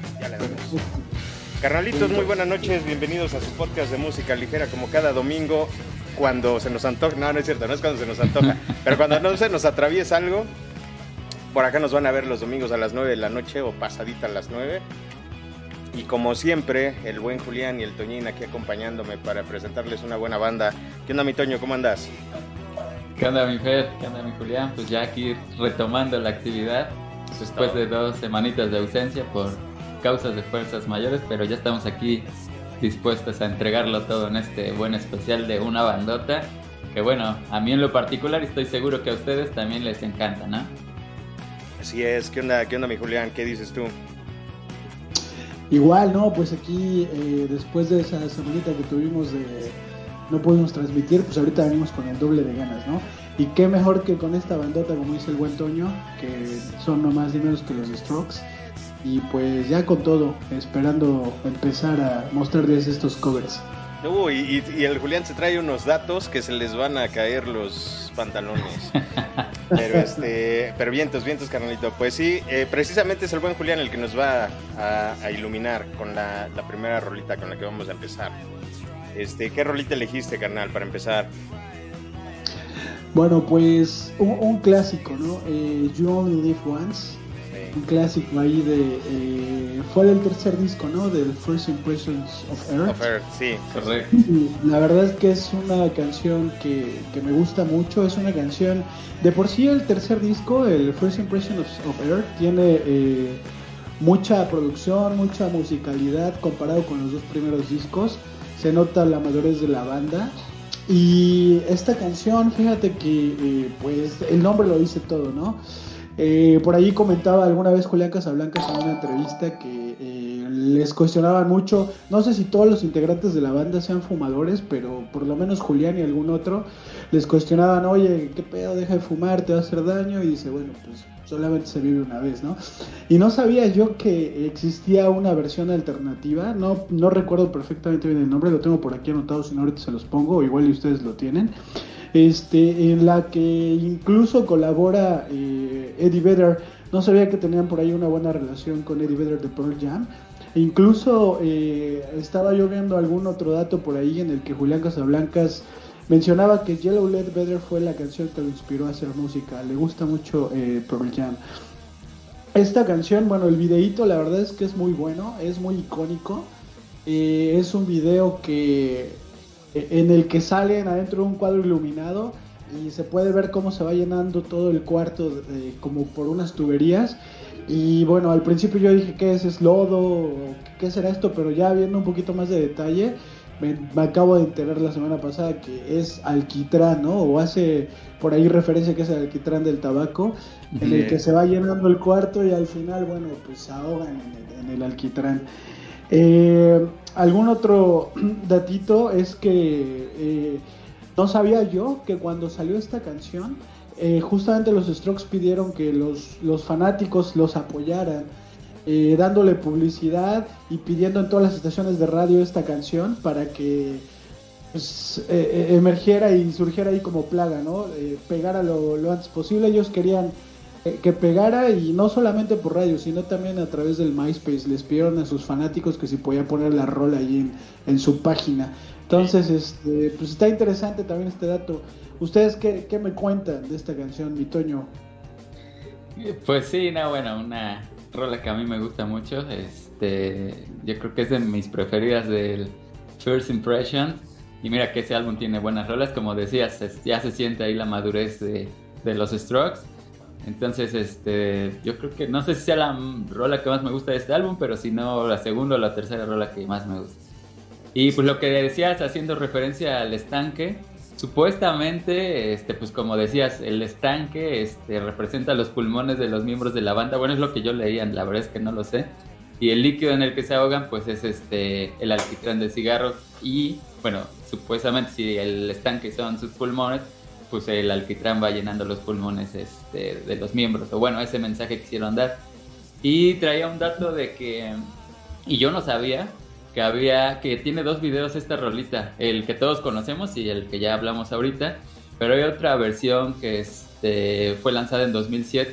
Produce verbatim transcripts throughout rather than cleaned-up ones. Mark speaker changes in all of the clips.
Speaker 1: ya le damos. Carnalitos, muy buenas noches, bienvenidos a su podcast de música ligera como cada domingo cuando se nos antoja, no, no es cierto, no es cuando se nos antoja, pero cuando no se nos atraviesa algo, por acá nos van a ver los domingos a las nueve de la noche o pasadita a las nueve. Y como siempre, el buen Julián y el Toñín aquí acompañándome para presentarles una buena banda. ¿Qué onda, mi Toño? ¿Cómo andas?
Speaker 2: ¿Qué onda, mi Fer? ¿Qué onda, mi Julián? Pues ya aquí retomando la actividad después de dos semanitas de ausencia por causas de fuerzas mayores, pero ya estamos aquí dispuestos a entregarlo todo en este buen especial de una bandota que, bueno, a mí en lo particular estoy seguro que a ustedes también les encanta, ¿no?
Speaker 1: Así es. ¿Qué onda, qué onda, mi Julián? ¿Qué dices tú?
Speaker 3: Igual, ¿no? Pues aquí, eh, después de esa semanita que tuvimos de no pudimos transmitir, pues ahorita venimos con el doble de ganas, ¿no? Y qué mejor que con esta bandota, como dice el buen Toño, que son no más ni menos que los Strokes. Y pues ya con todo, esperando empezar a mostrarles estos covers.
Speaker 1: Uy, y, y el Julián se trae unos datos que se les van a caer los pantalones. Pero este, pero vientos, vientos, carnalito. Pues sí, eh, precisamente es el buen Julián el que nos va a, a iluminar con la, la primera rolita con la que vamos a empezar. Este, ¿qué rolita elegiste, carnal, para empezar?
Speaker 3: Bueno, pues un, un clásico, ¿no? Eh, You Only Live Once. Sí. Un clásico ahí de... Eh, fue el tercer disco, ¿no? Del First Impressions of Earth.
Speaker 1: Of Earth, sí,
Speaker 2: correcto.
Speaker 3: La verdad es que es una canción que, que me gusta mucho. Es una canción... De por sí el tercer disco, el First Impressions of Earth, tiene eh, mucha producción, mucha musicalidad comparado con los dos primeros discos. Se nota la madurez de la banda. Y esta canción, fíjate que eh, pues el nombre lo dice todo, ¿no? Eh, por ahí comentaba alguna vez Julián Casablancas en una entrevista que eh, les cuestionaban mucho, no sé si todos los integrantes de la banda sean fumadores, pero por lo menos Julián y algún otro les cuestionaban, oye, qué pedo, deja de fumar, te va a hacer daño, y dice, bueno, pues solamente se vive una vez, ¿no? Y no sabía yo que existía una versión alternativa, no, no recuerdo perfectamente bien el nombre, lo tengo por aquí anotado, si no ahorita se los pongo, o igual y ustedes lo tienen, este, en la que incluso colabora eh, Eddie Vedder. No sabía que tenían por ahí una buena relación con Eddie Vedder de Pearl Jam. E incluso eh, estaba yo viendo algún otro dato por ahí en el que Julián Casablancas mencionaba que Yellow Led Vedder fue la canción que lo inspiró a hacer música. Le gusta mucho eh, Pearl Jam. Esta canción, bueno, el videíto la verdad es que es muy bueno, es muy icónico. Eh, es un video que eh, en el que salen adentro de un cuadro iluminado y se puede ver cómo se va llenando todo el cuarto eh, como por unas tuberías. Y bueno, al principio yo dije, ¿qué es? ¿Es lodo? ¿Qué será esto? Pero ya viendo un poquito más de detalle, me, me acabo de enterar la semana pasada que es alquitrán, ¿no? O hace por ahí referencia que es el alquitrán del tabaco, en yeah. el que se va llenando el cuarto y al final, bueno, pues se ahogan en el, en el alquitrán. Eh, algún otro datito es que eh, no sabía yo que cuando salió esta canción, eh, justamente los Strokes pidieron que los, los fanáticos los apoyaran, eh, dándole publicidad y pidiendo en todas las estaciones de radio esta canción para que pues, eh, emergiera y surgiera ahí como plaga, ¿no? Eh, pegara lo, lo antes posible. Ellos querían eh, que pegara, y no solamente por radio, sino también a través del MySpace. Les pidieron a sus fanáticos que si podían poner la rola ahí en, en su página. Entonces, este, pues está interesante también este dato. ¿Ustedes qué, qué me cuentan de esta canción, mi Toño?
Speaker 2: Pues sí, no, bueno, una rola que a mí me gusta mucho. Este, yo creo que es de mis preferidas del First Impression. Y mira que ese álbum tiene buenas rolas, como decías, ya se siente ahí la madurez de, de los Strokes. Entonces, este, yo creo que no sé si sea la rola que más me gusta de este álbum, pero si no, la segunda o la tercera rola que más me gusta. Y pues lo que decías, haciendo referencia al estanque, supuestamente, este, pues como decías, el estanque este, representa los pulmones de los miembros de la banda. Bueno, es lo que yo leía, la verdad es que no lo sé. Y el líquido en el que se ahogan, pues es este, el alquitrán de cigarros. Y bueno, supuestamente si el estanque son sus pulmones, pues el alquitrán va llenando los pulmones este, de los miembros. O bueno, ese mensaje quisieron dar. Y traía un dato de que, y yo no sabía, que había, que tiene dos videos esta rolita, el que todos conocemos y el que ya hablamos ahorita, pero hay otra versión que este, fue lanzada en dos mil siete,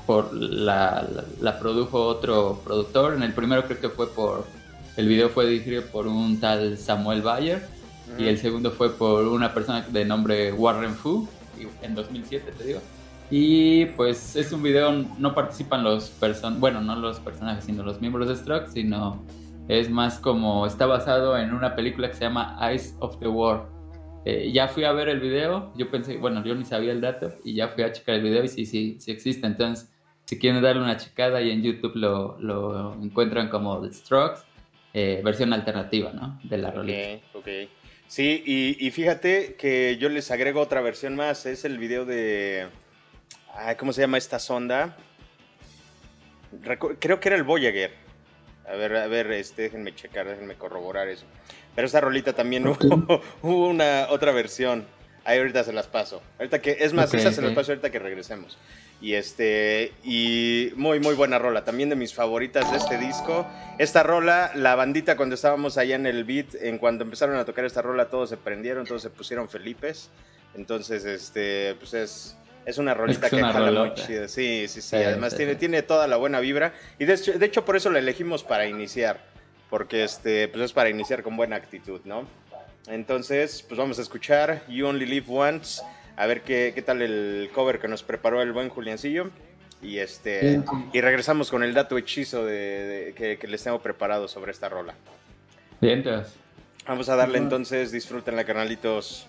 Speaker 2: por la, la, la produjo otro productor. En el primero creo que fue por, el video fue dirigido por un tal Samuel Bayer, uh-huh. y el segundo fue por una persona de nombre Warren Fu, en dos mil siete te digo. Y pues es un video, no participan los personajes, bueno, no los personajes, sino los miembros de Strokes, sino es más como, está basado en una película que se llama Eyes of the World. Eh, ya fui a ver el video, yo pensé, bueno, yo ni sabía el dato, y ya fui a checar el video y sí, sí, sí existe. Entonces, si quieren darle una checada, y en YouTube lo, lo encuentran como The Strokes, eh, versión alternativa, ¿no? De la rolita.
Speaker 1: Ok, ok. Sí, y, y fíjate que yo les agrego otra versión más, es el video de... Ay, ¿cómo se llama esta sonda? Recu- creo que era el Voyager. A ver, a ver, este, déjenme checar, déjenme corroborar eso. Pero esta rolita también okay. hubo, hubo una otra versión. Ahí ahorita se las paso. Ahorita que, es más, okay, esa okay. se las paso ahorita que regresemos. Y este, y muy, muy buena rola. También de mis favoritas de este disco. Esta rola, la bandita cuando estábamos allá en el beat, en cuando empezaron a tocar esta rola, todos se prendieron, todos se pusieron felipes. Entonces, este, pues es... Es una rolita es que, que jala muy chida. Sí, sí, sí. sí Además sí, tiene, sí. tiene toda la buena vibra. Y de hecho, de hecho por eso la elegimos para iniciar. Porque este, pues es para iniciar con buena actitud, ¿no? Entonces, pues vamos a escuchar You Only Live Once. A ver qué, qué tal el cover que nos preparó el buen Juliancillo. Y este sí. y regresamos con el dato hechizo de, de, que, que les tengo preparado sobre esta rola.
Speaker 2: Bien, entonces.
Speaker 1: Vamos a darle entonces. Disfrútenla, carnalitos.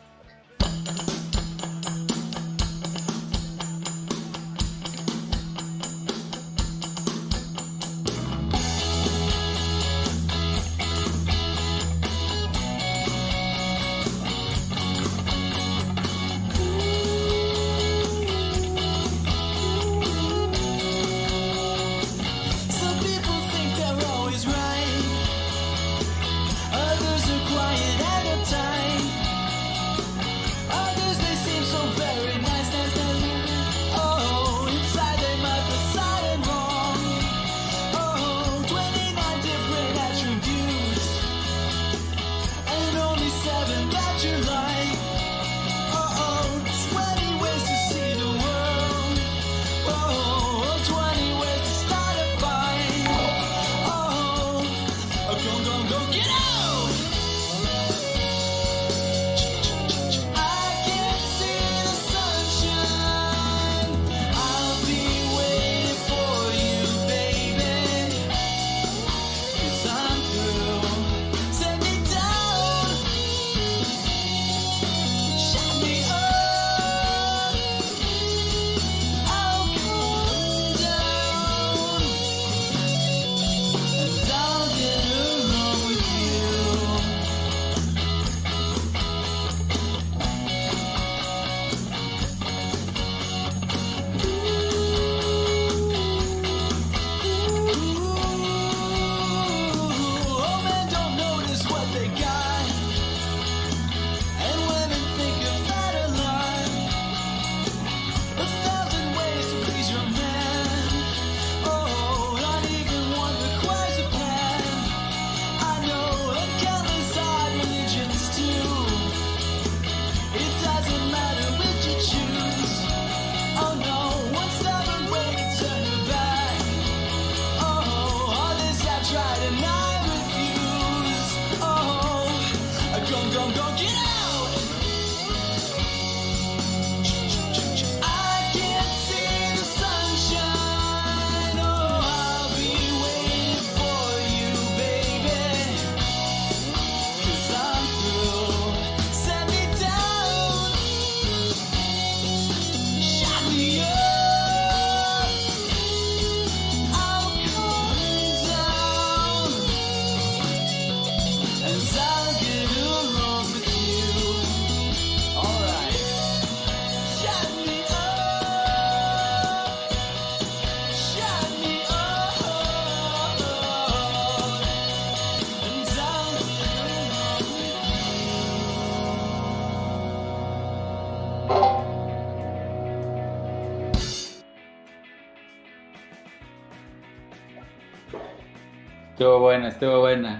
Speaker 2: Estuvo buena, estuvo buena.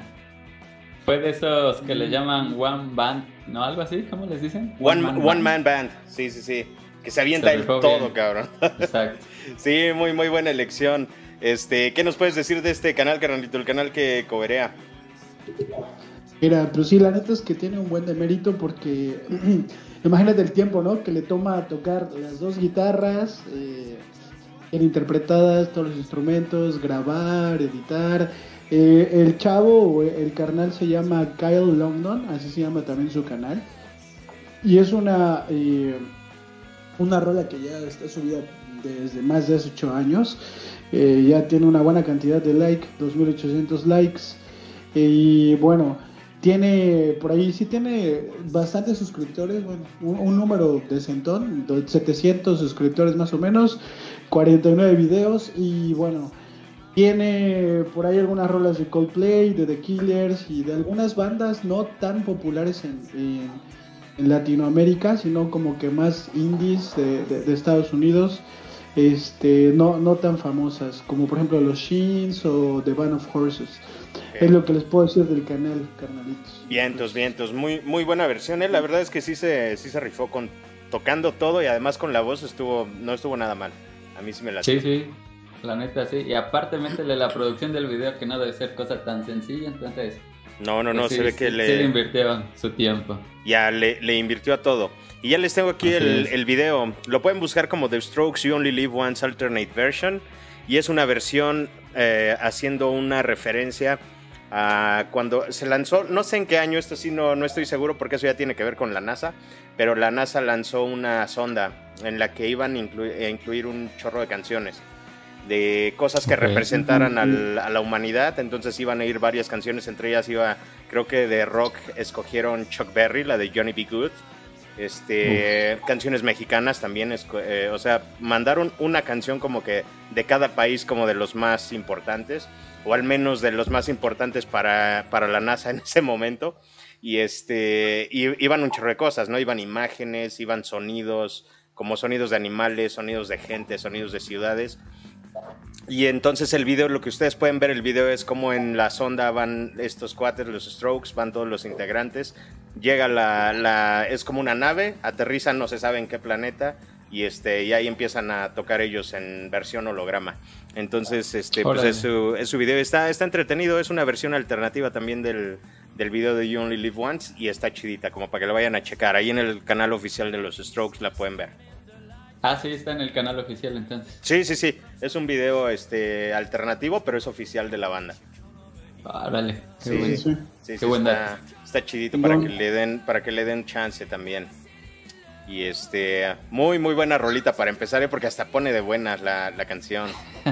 Speaker 2: Fue de esos que le llaman One Band, ¿no? Algo así, ¿cómo les dicen?
Speaker 1: One, one, man, one man Band, sí, sí, sí. que se avienta
Speaker 2: Se
Speaker 1: él
Speaker 2: rifó
Speaker 1: todo,
Speaker 2: bien.
Speaker 1: cabrón.
Speaker 2: Exacto.
Speaker 1: Sí, muy, muy buena elección. Este, ¿qué nos puedes decir de este canal, carnalito? El canal que coverea.
Speaker 3: Mira, pero sí, la neta es que tiene un buen demérito porque imagínate el tiempo, ¿no? Que le toma tocar las dos guitarras, eh, bien interpretadas, todos los instrumentos, grabar, editar. Eh, el chavo, el carnal se llama Kyle Longdon, así se llama también su canal. Y es una, eh, una rola que ya está subida desde más de hace ocho años. Eh, ya tiene una buena cantidad de likes, dos mil ochocientos likes. Y bueno, tiene por ahí, sí tiene bastantes suscriptores, bueno, un, un número decentón, setecientos suscriptores más o menos, cuarenta y nueve videos y bueno, tiene por ahí algunas rolas de Coldplay, de The Killers y de algunas bandas no tan populares en, en, en Latinoamérica, sino como que más indies de, de, de Estados Unidos, este, no, no tan famosas, como por ejemplo los Sheens o The Band of Horses. Es lo que les puedo decir del canal, carnalitos.
Speaker 1: Vientos, vientos, muy, muy buena versión, ¿eh? La verdad es que sí se, sí se rifó con tocando todo y además con la voz estuvo, no estuvo nada mal. A mí sí me la
Speaker 2: Sí, sí, la neta sí. Y aparte métele la producción del video, que no debe ser cosa tan sencilla, entonces...
Speaker 1: No, no, no,
Speaker 2: pues sí,
Speaker 1: se ve
Speaker 2: sí,
Speaker 1: que
Speaker 2: sí
Speaker 1: le...
Speaker 2: le invirtió su tiempo.
Speaker 1: Ya le, le invirtió a todo. Y ya les tengo aquí el, el video. Lo pueden buscar como The Strokes You Only Live Once Alternate Version. Y es una versión eh, haciendo una referencia a cuando se lanzó, no sé en qué año, esto sí no, no estoy seguro porque eso ya tiene que ver con la NASA, pero la NASA lanzó una sonda en la que iban a incluir, a incluir un chorro de canciones, de cosas que okay. representaran al, a la humanidad. Entonces iban a ir varias canciones, entre ellas iba, creo que de rock escogieron Chuck Berry, la de Johnny B. Good, este, uh. canciones mexicanas también, eh, o sea, mandaron una canción como que de cada país, como de los más importantes, o al menos de los más importantes para, para la NASA en ese momento, y este, y, iban un chorro de cosas, ¿no? Iban imágenes, iban sonidos, como sonidos de animales, sonidos de gente, sonidos de ciudades. Y entonces el video, lo que ustedes pueden ver, el video es como en la sonda van estos cuates, los Strokes, van todos los integrantes, llega la, la es como una nave, aterrizan no se sabe en qué planeta, y este y ahí empiezan a tocar ellos en versión holograma. Entonces este pues es su, es su video, está, está entretenido, es una versión alternativa también del, del video de You Only Live Once, y está chidita, como para que lo vayan a checar, ahí en el canal oficial de los Strokes la pueden ver.
Speaker 2: Ah, sí, está en el canal oficial entonces.
Speaker 1: Sí, sí, sí, es un video este alternativo, pero es oficial de la banda.
Speaker 2: Ah, dale, qué
Speaker 1: sí,
Speaker 2: buen,
Speaker 1: sí, sí,
Speaker 2: qué
Speaker 1: sí,
Speaker 2: buen
Speaker 1: está, está chidito para que le den, para que le den chance también. Y este, muy, muy buena rolita para empezar, ¿eh? Porque hasta pone de buenas la, la canción.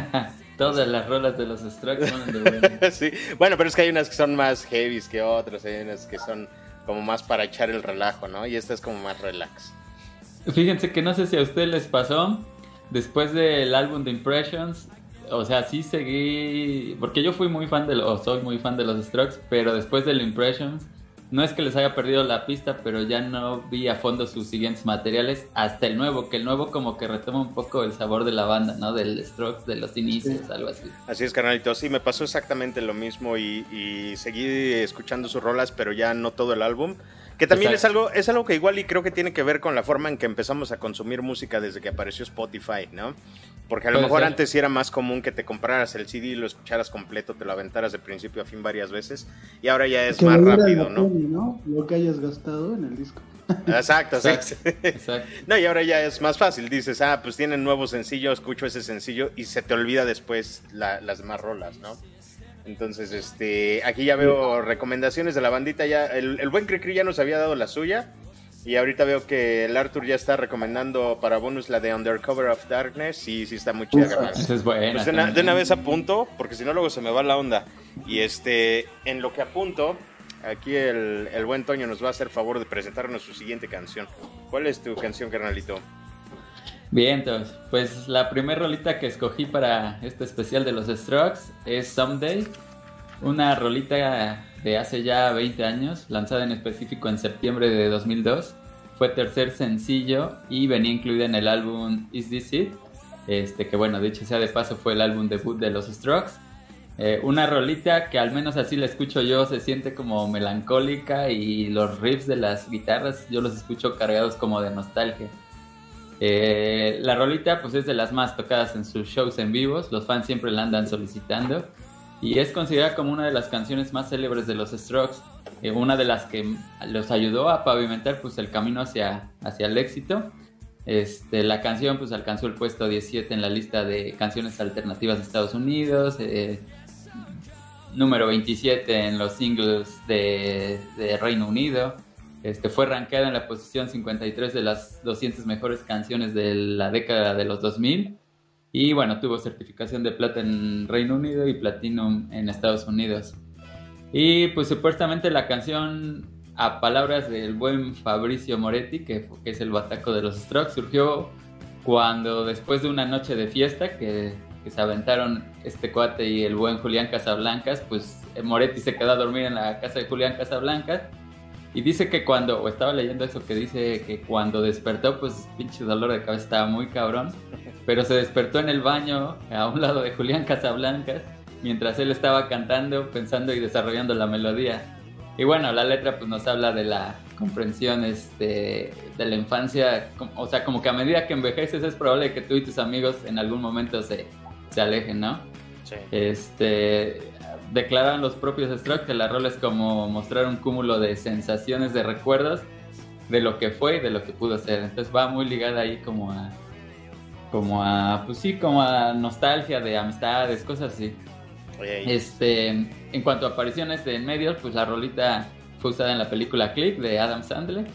Speaker 2: Todas las rolas de los Strokes ponen de buenas.
Speaker 1: Sí, bueno, pero es que hay unas que son más heavies que otras, hay unas que son como más para echar el relajo, ¿no? Y esta es como más relax.
Speaker 2: Fíjense que no sé si a ustedes les pasó, después del álbum de Impressions, o sea, sí seguí, porque yo fui muy fan de, o soy muy fan de los Strokes, pero después del Impressions, no es que les haya perdido la pista, pero ya no vi a fondo sus siguientes materiales hasta el nuevo, que el nuevo como que retoma un poco el sabor de la banda, ¿no? Del Strokes, de los inicios, sí. Algo así.
Speaker 1: Así es, carnalito, sí, me pasó exactamente lo mismo y, y seguí escuchando sus rolas, pero ya no todo el álbum. Que también es algo, es algo que igual y creo que tiene que ver con la forma en que empezamos a consumir música desde que apareció Spotify, ¿no? Porque a lo mejor ser. antes sí era más común que te compraras el C D y lo escucharas completo, te lo aventaras de principio a fin varias veces, y ahora ya es que más rápido, ¿no?
Speaker 3: Peli, ¿no? Lo que hayas gastado en el disco.
Speaker 1: Exacto,
Speaker 2: exacto.
Speaker 1: Sí. Exacto. No, y ahora ya es más fácil, dices, ah, pues tienen nuevo sencillo, escucho ese sencillo y se te olvida después la, las demás rolas, ¿no? Entonces, este, aquí ya veo recomendaciones de la bandita, ya el, el buen Cricri ya nos había dado la suya, y ahorita veo que el Arthur ya está recomendando para bonus la de Undercover of Darkness, y sí está muy chida.
Speaker 2: Esa es buena.
Speaker 1: Pues de, una, de una vez apunto, porque si no luego se me va la onda, y este, en lo que apunto, aquí el, el buen Toño nos va a hacer favor de presentarnos su siguiente canción. ¿Cuál es tu canción, carnalito?
Speaker 2: Bien, entonces, pues la primera rolita que escogí para este especial de los Strokes es Someday, una rolita de hace ya veinte años, lanzada en específico en septiembre de dos mil dos, fue tercer sencillo y venía incluida en el álbum Is This It, este, que bueno, dicho sea de paso fue el álbum debut de los Strokes. Eh, una rolita que al menos así la escucho yo, se siente como melancólica y los riffs de las guitarras yo los escucho cargados como de nostalgia. Eh, la rolita pues es de las más tocadas en sus shows en vivos, los fans siempre la andan solicitando y es considerada como una de las canciones más célebres de los Strokes, eh, una de las que los ayudó a pavimentar pues el camino hacia, hacia el éxito. Este, la canción pues alcanzó el puesto diecisiete en la lista de canciones alternativas de Estados Unidos, eh, número veintisiete en los singles de, de Reino Unido. Este, fue rankeada en la posición cincuenta y tres de las doscientas mejores canciones de la década de los dos mil. Y bueno, tuvo certificación de plata en Reino Unido y platinum en Estados Unidos. Y pues supuestamente la canción, a palabras del buen Fabrizio Moretti, que, que es el bataco de los Strokes, surgió cuando después de una noche de fiesta que, que se aventaron este cuate y el buen Julián Casablancas, pues Moretti se quedó a dormir en la casa de Julián Casablancas. Y dice que cuando, o estaba leyendo eso, que dice que cuando despertó, pues pinche dolor de cabeza estaba muy cabrón, pero se despertó en el baño a un lado de Julián Casablancas, mientras él estaba cantando, pensando y desarrollando la melodía. Y bueno, la letra pues nos habla de la comprensión este, de la infancia, o sea, como que a medida que envejeces es probable que tú y tus amigos en algún momento se, se alejen, ¿no? Sí. Este... Declararon los propios Strokes que la rola es como mostrar un cúmulo de sensaciones, de recuerdos de lo que fue y de lo que pudo ser. Entonces va muy ligada ahí como a, como a, pues sí, como a nostalgia de amistades, cosas así. Oye, este, en cuanto a apariciones en medios, pues la rolita fue usada en la película Click de Adam Sandler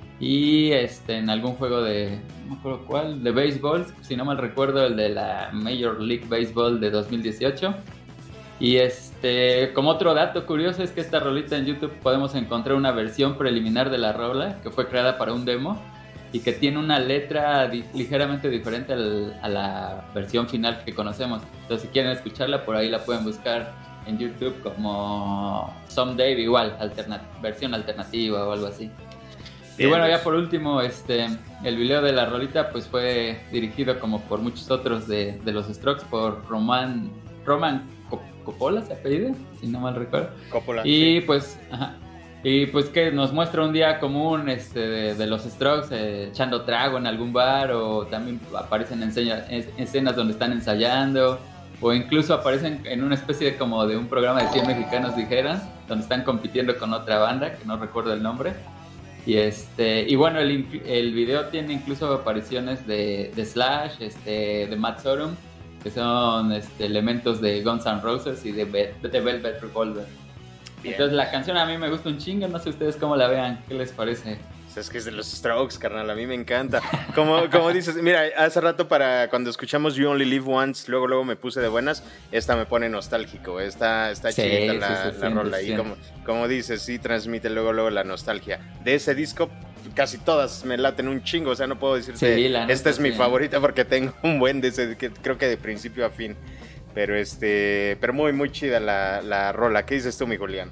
Speaker 2: y este, en algún juego de, no me acuerdo cuál, de béisbol, si no mal recuerdo, el de la Major League Baseball de dos mil dieciocho. Y este, como otro dato curioso es que esta rolita en YouTube podemos encontrar una versión preliminar de la rola que fue creada para un demo y que tiene una letra di- ligeramente diferente al, a la versión final que conocemos. Entonces si quieren escucharla por ahí la pueden buscar en YouTube como Someday, igual, alterna- versión alternativa o algo así. Bien, y bueno, ya por último, este, el video de la rolita pues fue dirigido como por muchos otros de, de los Strokes por Roman, Roman Coppola, se apellida, si no mal recuerdo. Coppola. Y sí. pues, ajá, y pues que nos muestra un día común este, de, de los Strokes eh, echando trago en algún bar, o también aparecen enseña, escenas donde están ensayando, o incluso aparecen en una especie de, como de un programa de cien mexicanos dijeran, donde están compitiendo con otra banda, que no recuerdo el nombre. Y este y bueno, el, el video tiene incluso apariciones de, de Slash, este, de Matt Sorum, que son este, elementos de Guns N' Roses y de, de Velvet Revolver. Bien. Entonces la canción a mí me gusta un chingo, no sé ustedes cómo la vean, ¿qué les parece?
Speaker 1: Es que es de los Strokes, carnal, a mí me encanta. Como, como dices, mira, hace rato para cuando escuchamos You Only Live Once, luego luego me puse de buenas, esta me pone nostálgico, está, está sí, chida sí, la, sí, la sí, rola. Sí. Y como, como dices, sí transmite luego luego la nostalgia. De ese disco, casi todas me laten un chingo, o sea, no puedo decirte, sí, esta es mi sí. favorita porque tengo un buen de ese, que creo que de principio a fin. Pero este, pero muy, muy chida la, la rola. ¿Qué dices tú, mi Julián?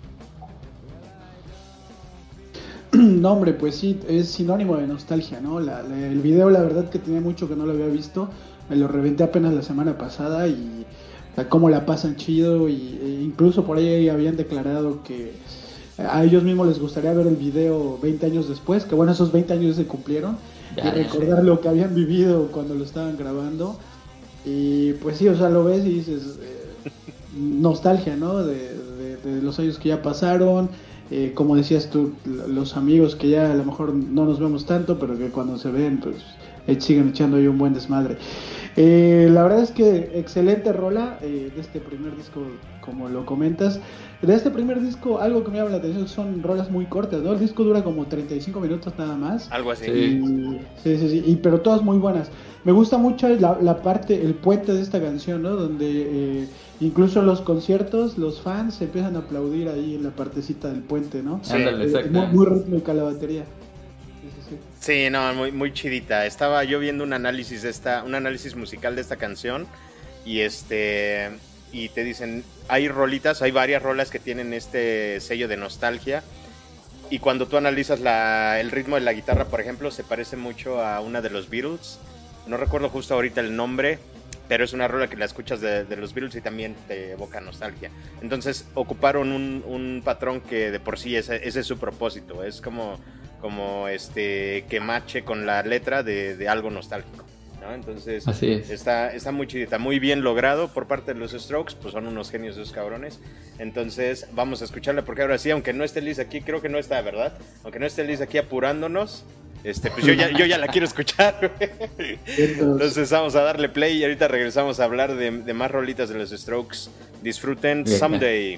Speaker 3: No, hombre, pues sí, es sinónimo de nostalgia, ¿no? La, la, el video, la verdad que tenía mucho que no lo había visto, me lo reventé apenas la semana pasada y o sea, cómo la pasan chido, y e incluso por ahí habían declarado que a ellos mismos les gustaría ver el video veinte años después, que bueno, esos veinte años se cumplieron, ya, y recordar ya. lo que habían vivido cuando lo estaban grabando, y pues sí, o sea, lo ves y dices, eh, nostalgia, ¿no? De, de, de los años que ya pasaron. Eh, como decías tú, los amigos que ya a lo mejor no nos vemos tanto, pero que cuando se ven, pues eh, siguen echando ahí un buen desmadre. Eh, la verdad es que excelente rola eh, de este primer disco, como lo comentas. De este primer disco, algo que me llama la atención son rolas muy cortas, ¿no? El disco dura como treinta y cinco minutos nada más.
Speaker 1: Algo así.
Speaker 3: Y, sí, sí, sí, y, pero todas muy buenas. Me gusta mucho la, la parte, el puente de esta canción, ¿no? Donde eh, incluso en los conciertos los fans se empiezan a aplaudir ahí en la partecita del puente, ¿no?
Speaker 2: Sí, ándale, exacto.
Speaker 3: Muy, muy rítmica la batería.
Speaker 1: Sí, sí, sí. Sí, no, muy, muy chidita. Estaba yo viendo un análisis de esta, un análisis musical de esta canción y este y te dicen, hay rolitas, hay varias rolas que tienen este sello de nostalgia. Y cuando tú analizas la, el ritmo de la guitarra, por ejemplo, se parece mucho a una de los Beatles. No recuerdo justo ahorita el nombre, pero es una rola que la escuchas de, de los Beatles y también te evoca nostalgia. Entonces ocuparon un, un patrón que de por sí ese, ese es su propósito. Es como, como este que mache con la letra de, de algo nostálgico, ¿no? Entonces
Speaker 2: Así es.
Speaker 1: está, está muy chidita, muy bien logrado por parte de los Strokes, pues son unos genios esos cabrones. Entonces vamos a escucharla porque ahora sí, aunque no esté Liz aquí, creo que no está, ¿verdad? Aunque no esté Liz aquí apurándonos, este, pues yo ya, yo ya la quiero escuchar. Entonces vamos a darle play y ahorita regresamos a hablar de, de más rolitas de los Strokes. Disfruten
Speaker 2: Bien.
Speaker 1: Someday.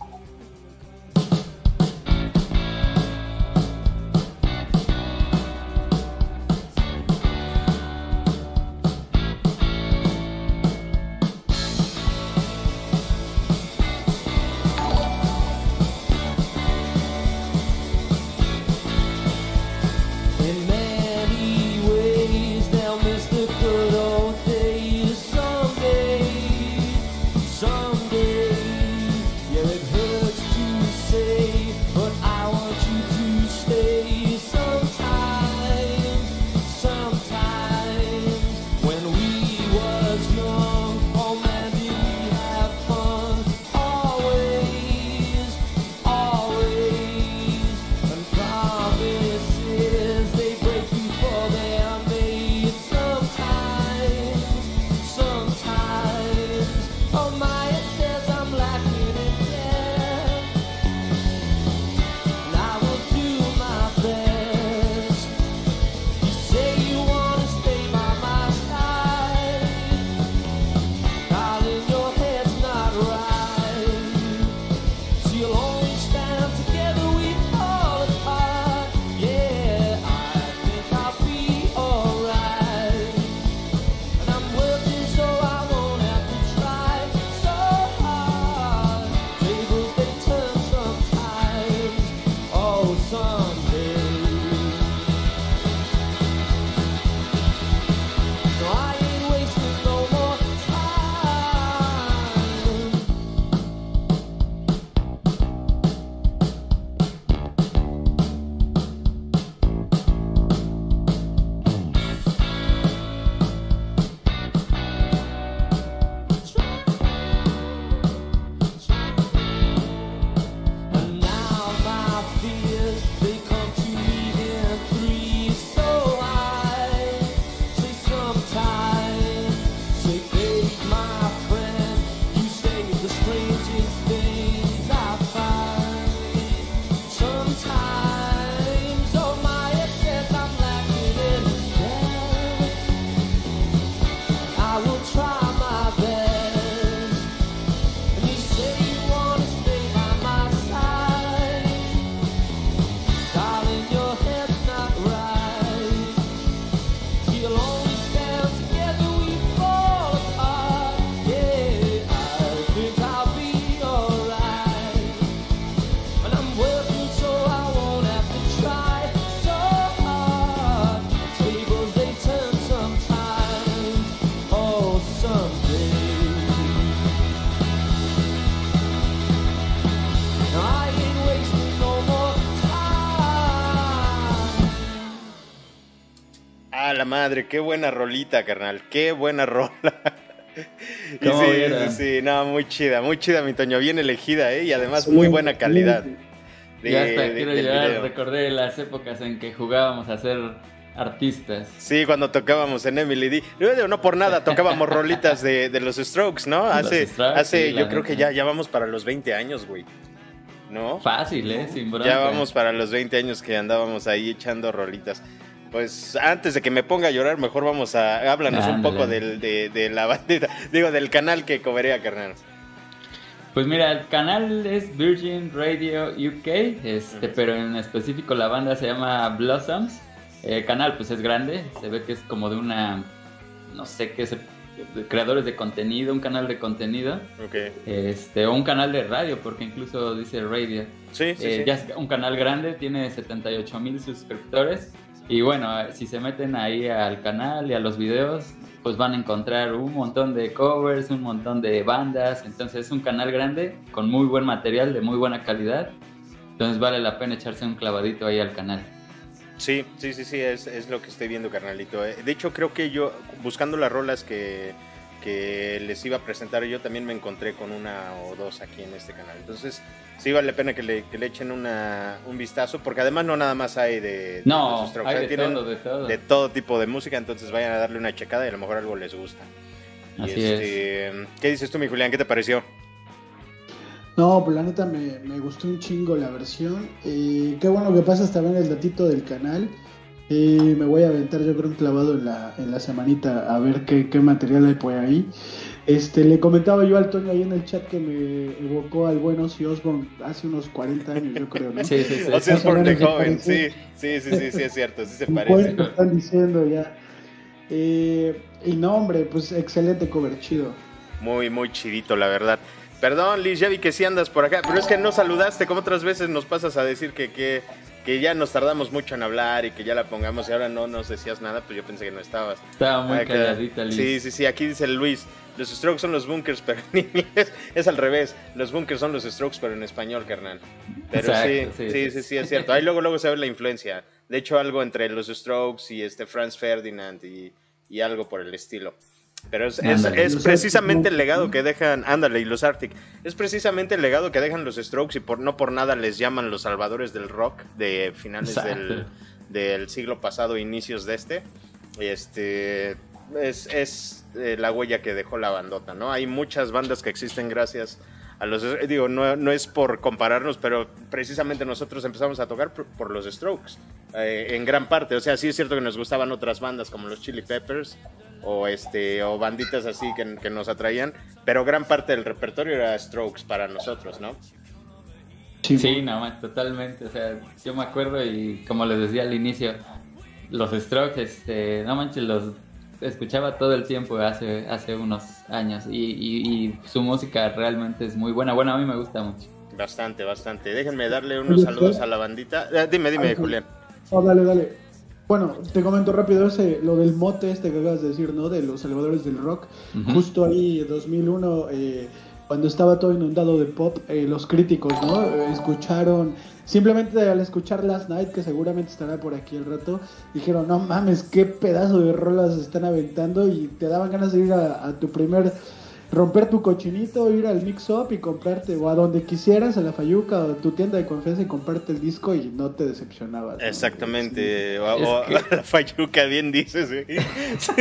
Speaker 1: La madre, qué buena rolita, carnal, qué buena rola. Y sí, sí, sí, no, muy chida, muy chida, mi Toño, bien elegida, ¿eh? Y además muy buena calidad.
Speaker 2: De, ya hasta de, quiero llegar, recordé las épocas en que jugábamos a ser artistas.
Speaker 1: Sí, cuando tocábamos en Emily D. No, no por nada, tocábamos rolitas de, de los Strokes, ¿no? Hace, Strokes, hace sí, yo creo neta. que ya, ya vamos para los veinte años, güey. ¿No?
Speaker 2: Fácil, ¿eh? Sin bronca.
Speaker 1: Ya vamos para los veinte años que andábamos ahí echando rolitas. Pues antes de que me ponga a llorar, mejor vamos a... Háblanos Ándale. un poco del, de, de la bandita, digo, del canal que coberea, carnal.
Speaker 2: Pues mira, el canal es Virgin Radio U K, este, uh-huh. pero en específico la banda se llama Blossoms. El canal pues es grande, se ve que es como de una... No sé qué es... creadores de contenido, un canal de contenido.
Speaker 1: Okay.
Speaker 2: Este, o un canal de radio, porque incluso dice radio.
Speaker 1: Sí, sí,
Speaker 2: eh,
Speaker 1: sí.
Speaker 2: Ya es un canal grande, tiene setenta y ocho mil suscriptores. Y bueno, si se meten ahí al canal y a los videos, pues van a encontrar un montón de covers, un montón de bandas. Entonces es un canal grande con muy buen material, de muy buena calidad. Entonces vale la pena echarse un clavadito ahí al canal.
Speaker 1: Sí, sí, sí, sí, es, es lo que estoy viendo, carnalito. De hecho, creo que yo, buscando las rolas que, que les iba a presentar, yo también me encontré con una o dos aquí en este canal. Entonces, sí vale la pena que le, que le echen una, un vistazo, porque además no nada más hay de, de
Speaker 2: no,
Speaker 1: los Strokes,
Speaker 2: hay de
Speaker 1: tienen
Speaker 2: todo, de todo.
Speaker 1: de todo tipo de música, entonces vayan a darle una checada y a lo mejor algo les gusta. Y
Speaker 2: Así
Speaker 1: este,
Speaker 2: es.
Speaker 1: ¿Qué dices tú, mi Julián? ¿Qué te pareció?
Speaker 3: No, pues la neta me, me gustó un chingo la versión. Eh, qué bueno que pasas también el datito del canal. Eh, me voy a aventar yo creo un clavado en la, en la semanita a ver qué, qué material hay por ahí. Este, le comentaba yo al Toño ahí en el chat que me evocó al buen Ozzy Osbourne hace unos cuarenta años, yo creo, ¿no?
Speaker 2: Sí, sí, sí.
Speaker 1: Ozzy Osbourne de joven, sí, sí, sí, sí, sí, es cierto, sí se parece.
Speaker 3: Están diciendo ya. Eh, y no, hombre, pues excelente cover, chido.
Speaker 1: Muy, muy chidito, la verdad. Perdón, Liz, ya vi que sí andas por acá, pero es que no saludaste, como otras veces nos pasas a decir que, que, que ya nos tardamos mucho en hablar y que ya la pongamos y ahora no nos decías nada, pues yo pensé que no estabas.
Speaker 2: Estaba muy
Speaker 1: Acá.
Speaker 2: calladita, Liz.
Speaker 1: Sí, sí, sí, aquí dice Luis, los Strokes son los Bunkers, pero en inglés es al revés, los Bunkers son los Strokes, pero en español, carnal. Pero
Speaker 2: Exacto,
Speaker 1: sí,
Speaker 2: sí,
Speaker 1: sí,
Speaker 2: sí.
Speaker 1: sí, sí, es cierto. Ahí luego, luego se ve la influencia. De hecho, algo entre los Strokes y este Franz Ferdinand y, y algo por el estilo. Pero es, es, es precisamente el legado que dejan, ándale, y los Arctic, es precisamente el legado que dejan los Strokes y por no por nada les llaman los salvadores del rock de finales del, del siglo pasado, inicios de este. Este es, es eh, la huella que dejó la bandota, ¿no? Hay muchas bandas que existen gracias a los, digo, no, no es por compararnos, pero precisamente nosotros empezamos a tocar por, por los Strokes, eh, en gran parte. O sea, sí es cierto que nos gustaban otras bandas como los Chili Peppers o este o banditas así que, que nos atraían, pero gran parte del repertorio era Strokes para nosotros, ¿no?
Speaker 2: Sí, sí, no, totalmente. O sea, yo me acuerdo y como les decía al inicio, los Strokes, este, no manches, los escuchaba todo el tiempo hace, hace unos años y, y, y su música realmente es muy buena. Bueno, a mí me gusta mucho.
Speaker 1: Bastante, bastante. Déjenme darle unos saludos a la bandita. Eh, dime, dime, Julián.
Speaker 3: Oh, dale, dale. Bueno, te comento rápido ese, lo del mote este que acabas de decir, ¿no? De los salvadores del rock. Uh-huh. Justo ahí, dos mil uno, eh, cuando estaba todo inundado de pop, eh, los críticos, ¿no? Eh, escucharon, simplemente al escuchar Last Night, que seguramente estará por aquí el rato, dijeron, no mames, qué pedazo de rolas están aventando, y te daban ganas de ir a, a tu primer, romper tu cochinito, ir al mix-up y comprarte, o a donde quisieras, a la Fayuca o a tu tienda de confianza y comprarte el disco y no te decepcionabas, ¿no?
Speaker 1: Exactamente, o, o que... a la Fayuca, bien dices, ¿eh? sí,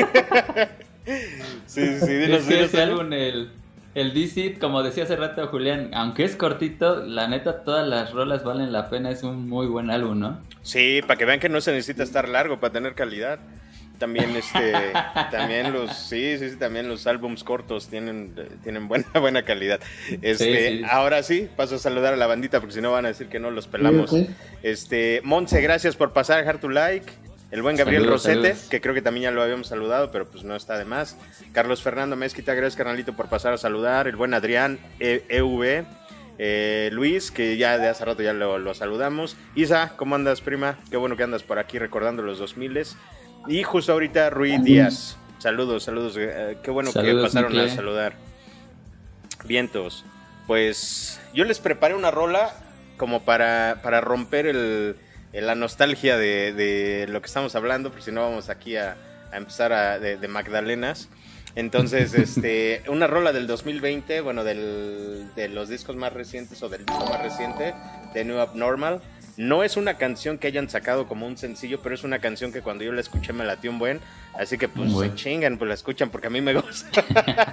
Speaker 1: sí, sí, dinos,
Speaker 2: es que
Speaker 1: dinos,
Speaker 2: ese álbum, el, el D-Seed, como decía hace rato Julián, aunque es cortito, la neta todas las rolas valen la pena, es un muy buen álbum, ¿no?
Speaker 1: Sí, para que vean que no se necesita estar largo para tener calidad. También este también los sí, sí, sí, también los álbums cortos tienen tienen buena buena calidad. Este, sí, sí. Ahora sí, paso a saludar a la bandita porque si no van a decir que no los pelamos. Sí, okay. Este, Montse, gracias por pasar a dejar tu like. El buen Gabriel saludos, Rosete, saludos. Que creo que también ya lo habíamos saludado, pero pues no está de más. Carlos Fernando Mezquita, gracias carnalito por pasar a saludar. El buen Adrián E V, eh, Luis, que ya de hace rato ya lo, lo saludamos. Isa, ¿cómo andas, prima? Qué bueno que andas por aquí recordando los dos miles. Y justo ahorita Ruiz Díaz, saludos, saludos, eh, qué bueno saludos, que pasaron Nicle. A saludar. Vientos, pues yo les preparé una rola como para, para romper el, el, la nostalgia de, de lo que estamos hablando, porque si no vamos aquí a, a empezar a, de, de Magdalenas. Entonces, este, una rola del dos mil veinte, bueno, del, de los discos más recientes o del disco más reciente de New Abnormal. No es una canción que hayan sacado como un sencillo, pero es una canción que cuando yo la escuché me latió un buen. Así que pues bueno. Se chingan, pues la escuchan porque a mí me gusta.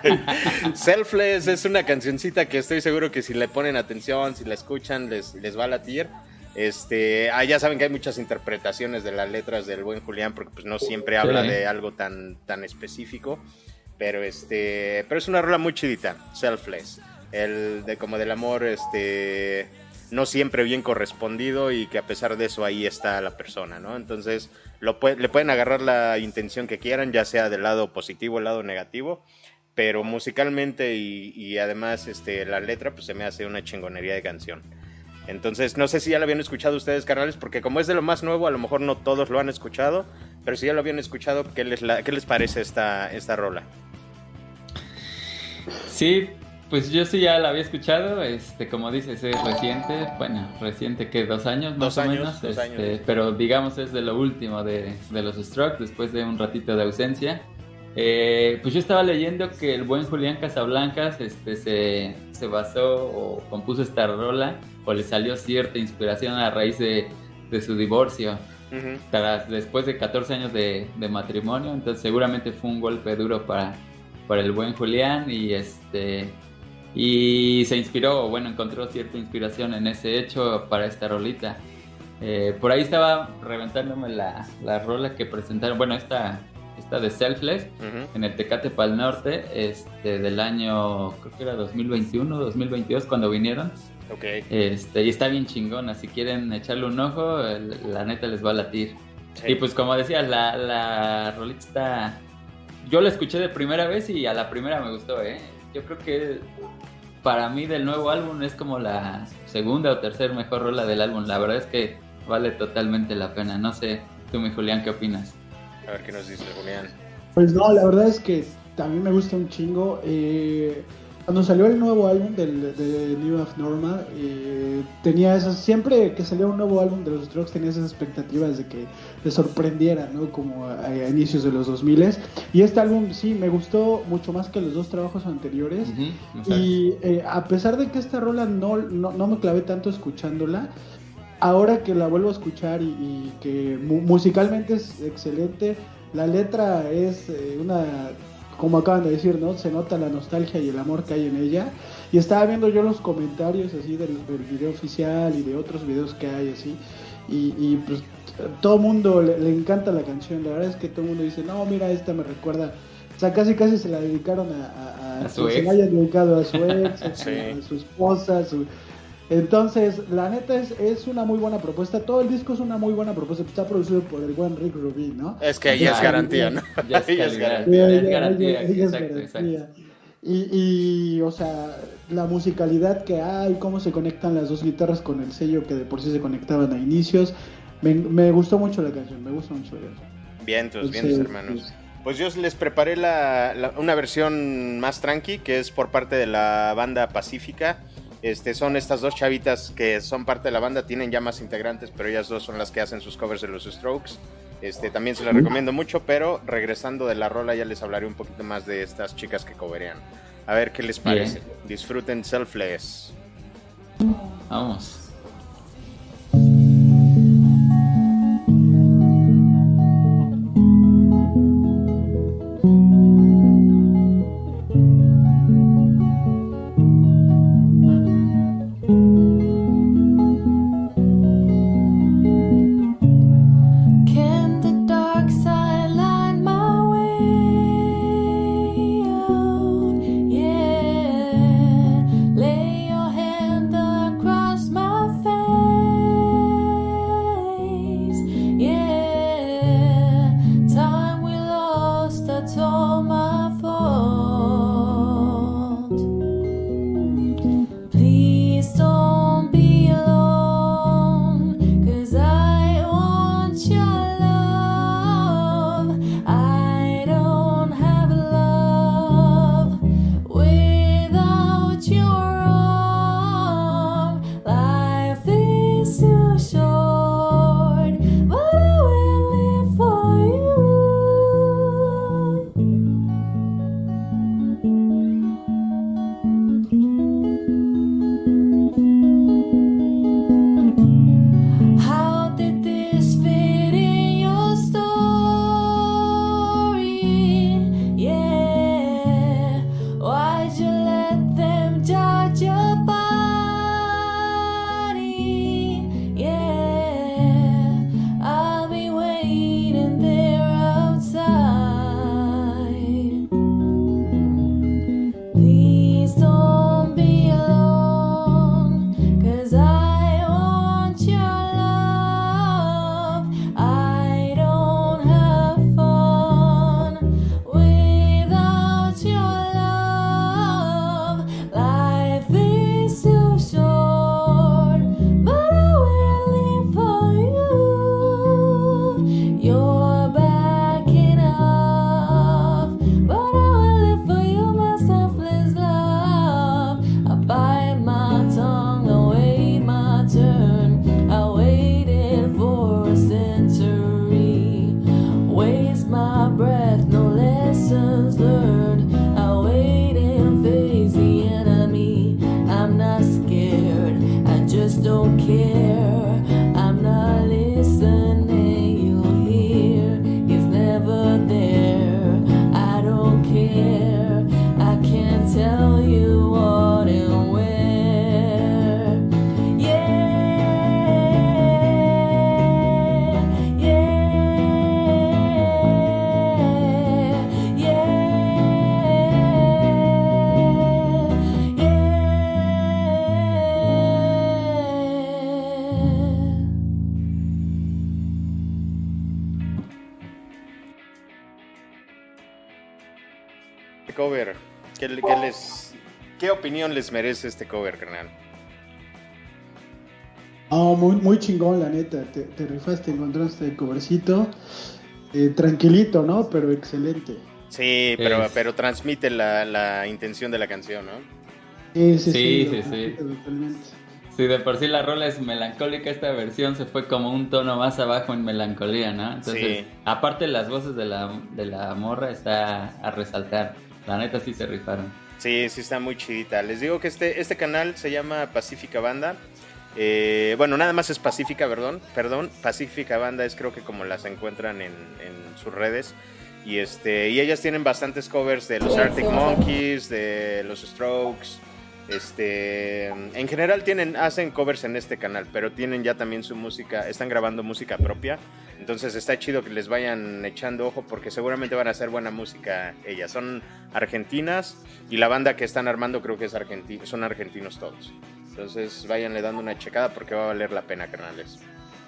Speaker 1: Selfless es una cancioncita que estoy seguro que si le ponen atención, si la escuchan, les, les va a latir. Este, ah, ya saben que hay muchas interpretaciones de las letras del buen Julián, porque pues no siempre habla sí. de algo tan, tan específico. Pero este, pero es una rola muy chidita, Selfless. El de como del amor, este... no siempre bien correspondido y que a pesar de eso ahí está la persona, ¿no? Entonces lo puede, le pueden agarrar la intención que quieran, ya sea del lado positivo o el lado negativo, pero musicalmente y, y además este, la letra pues se me hace una chingonería de canción. Entonces no sé si ya lo habían escuchado ustedes, carnales, porque como es de lo más nuevo, a lo mejor no todos lo han escuchado, pero si ya lo habían escuchado, ¿qué les, la, qué les parece esta, esta rola?
Speaker 2: Sí, pues yo sí ya la había escuchado, este, como dices, es reciente, bueno, reciente que dos años más
Speaker 1: dos
Speaker 2: o
Speaker 1: años,
Speaker 2: menos,
Speaker 1: dos
Speaker 2: este,
Speaker 1: años.
Speaker 2: Pero digamos es de lo último de, de los Strokes, después de un ratito de ausencia. Eh, pues yo estaba leyendo que el buen Julián Casablancas este, se, se basó o compuso esta rola o le salió cierta inspiración a raíz de, de su divorcio. Uh-huh. Tras, después de catorce años de, de matrimonio, entonces seguramente fue un golpe duro para, para el buen Julián y este y se inspiró, bueno, encontró cierta inspiración en ese hecho para esta rolita. Eh, por ahí estaba reventándome la, la rola que presentaron, bueno, esta... esta de Selfless, uh-huh. en el Tecate Pal Norte, este, del año, creo que era dos mil veintiuno, dos mil veintidós, cuando vinieron.
Speaker 1: Okay.
Speaker 2: Este, y está bien chingona, si quieren echarle un ojo, el, la neta les va a latir. Sí. Y pues como decía, la, la rolita está... Yo la escuché de primera vez y a la primera me gustó, ¿eh? Yo creo que para mí del nuevo álbum es como la segunda o tercera mejor rola del álbum. La verdad es que vale totalmente la pena. No sé, tú, mi Julián, ¿qué opinas?
Speaker 1: A ver qué nos dice Julián.
Speaker 3: Pues no, la verdad es que también me gusta un chingo. Eh, cuando salió el nuevo álbum del, de New Abnormal, eh, tenía esas, siempre que salía un nuevo álbum de los Strokes tenía esas expectativas de que te sorprendiera, ¿no? Como a, a inicios de los dos mil. Y este álbum sí me gustó mucho más que los dos trabajos anteriores. Uh-huh, y eh, a pesar de que esta rola no, no, no me clavé tanto escuchándola, ahora que la vuelvo a escuchar y, y que mu- musicalmente es excelente, la letra es eh, una, como acaban de decir, ¿no? Se nota la nostalgia y el amor que hay en ella. Y estaba viendo yo los comentarios así del, del video oficial y de otros videos que hay así. Y, y pues todo el mundo le, le encanta la canción. La verdad es que todo el mundo dice, no, mira, esta me recuerda. O sea, casi casi se la dedicaron a, a, a,
Speaker 2: a su ex.
Speaker 3: Se la hayan dedicado a su ex, a,
Speaker 1: sí.
Speaker 3: a su esposa, a su... Entonces, la neta es, es una muy buena propuesta. Todo el disco es una muy buena propuesta. Está producido por el buen Rick Rubin, ¿no?
Speaker 1: Es que ahí es garantía, ¿no?
Speaker 2: Ya es, es garantía.
Speaker 3: Ya,
Speaker 2: es garantía,
Speaker 3: ya, ya,
Speaker 2: exacto,
Speaker 3: es garantía.
Speaker 2: exacto.
Speaker 3: Y, y, o sea, la musicalidad que hay, cómo se conectan las dos guitarras con el sello que de por sí se conectaban a inicios. Me, me gustó mucho la canción, me gusta mucho la canción.
Speaker 1: Vientos, vientos, hermanos. Pues yo les preparé la, la, una versión más tranqui, que es por parte de la banda Pacífica. Este, son estas dos chavitas que son parte de la banda, tienen ya más integrantes, pero ellas dos son las que hacen sus covers de los Strokes. Este, también se las recomiendo mucho, pero regresando de la rola ya les hablaré un poquito más de estas chicas que coverean. A ver qué les parece. Bien. Disfruten Selfless.
Speaker 2: Vamos.
Speaker 4: Lay your hand across my
Speaker 1: cover? ¿Qué, qué, les, ¿Qué opinión les merece este cover, carnal?
Speaker 3: Oh, muy, muy chingón, la neta. Te, te rifaste, encontraste el covercito. Eh, tranquilito, ¿no? Pero excelente.
Speaker 1: Sí, pero,
Speaker 2: es...
Speaker 1: pero transmite la, la intención de la canción, ¿no?
Speaker 3: Sí, sí,
Speaker 2: sí,
Speaker 3: sí.
Speaker 2: sí, sí.
Speaker 3: Totalmente.
Speaker 2: Sí, de por sí la rola es melancólica, esta versión se fue como un tono más abajo en melancolía, ¿no? Entonces,
Speaker 1: sí.
Speaker 2: aparte las voces de la, de la morra está a resaltar. La neta sí se rifaron.
Speaker 1: Sí, sí está muy chidita. Les digo que este, este canal se llama Pacífica Banda. Eh, bueno, nada más es Pacífica, perdón, perdón. Pacífica Banda es creo que como las encuentran en, en sus redes. Y, este, y ellas tienen bastantes covers de los Arctic Monkeys, de los Strokes. Este, en general tienen, hacen covers en este canal, pero tienen ya también su música, están grabando música propia, entonces está chido que les vayan echando ojo porque seguramente van a hacer buena música ellas. Son argentinas y la banda que están armando creo que es argentino, son argentinos todos. Entonces váyanle dando una checada porque va a valer la pena, carnales.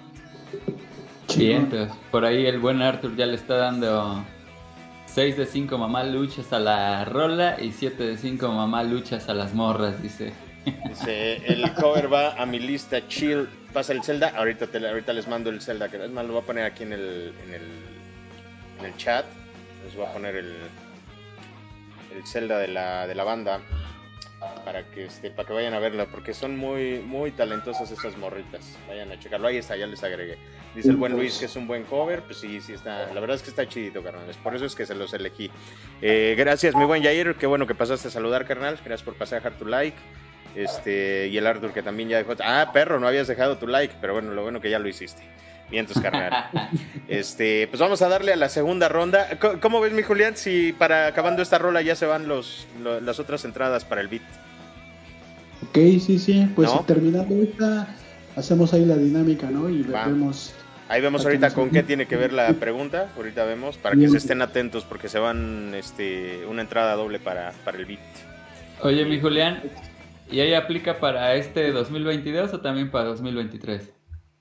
Speaker 2: Bien, pues por ahí el buen Arthur ya le está dando seis de cinco mamá luchas a la rola y siete de cinco mamá luchas a las morras, dice.
Speaker 1: Dice, el cover va a mi lista chill. Pasa el Zelda, ahorita, te, ahorita les mando el Zelda, que es más lo voy a poner aquí en el, en el, en el chat. Les voy a poner el, el Zelda de la, de la banda para que, este, para que vayan a verla, porque son muy, muy talentosas estas morritas. Vayan a checarlo, ahí está, ya les agregué. Dice el buen Luis que es un buen cover, pues sí, sí está, la verdad es que está chidito, carnales, por eso es que se los elegí. Eh, gracias, mi buen Jair, qué bueno que pasaste a saludar, carnal, gracias por pasar a dejar tu like. Este, y el Arthur que también ya dejó, ah, perro, no habías dejado tu like, pero bueno, lo bueno que ya lo hiciste. Vientos, carnal. Este, pues vamos a darle a la segunda ronda. ¿Cómo ves, mi Julián, si para acabando esta rola ya se van los, los las otras entradas para el beat?
Speaker 3: Ok, sí, sí, pues
Speaker 1: ¿No?
Speaker 3: terminando esta, hacemos ahí la dinámica, ¿no? Y
Speaker 1: Va.
Speaker 3: vemos.
Speaker 1: Ahí vemos ahorita con qué tiene que ver la pregunta. Ahorita vemos, para que se estén atentos, porque se van este, una entrada doble para, para el beat.
Speaker 2: Oye, mi Julián, ¿y ahí aplica para este dos mil veintidós o también para dos mil veintitrés?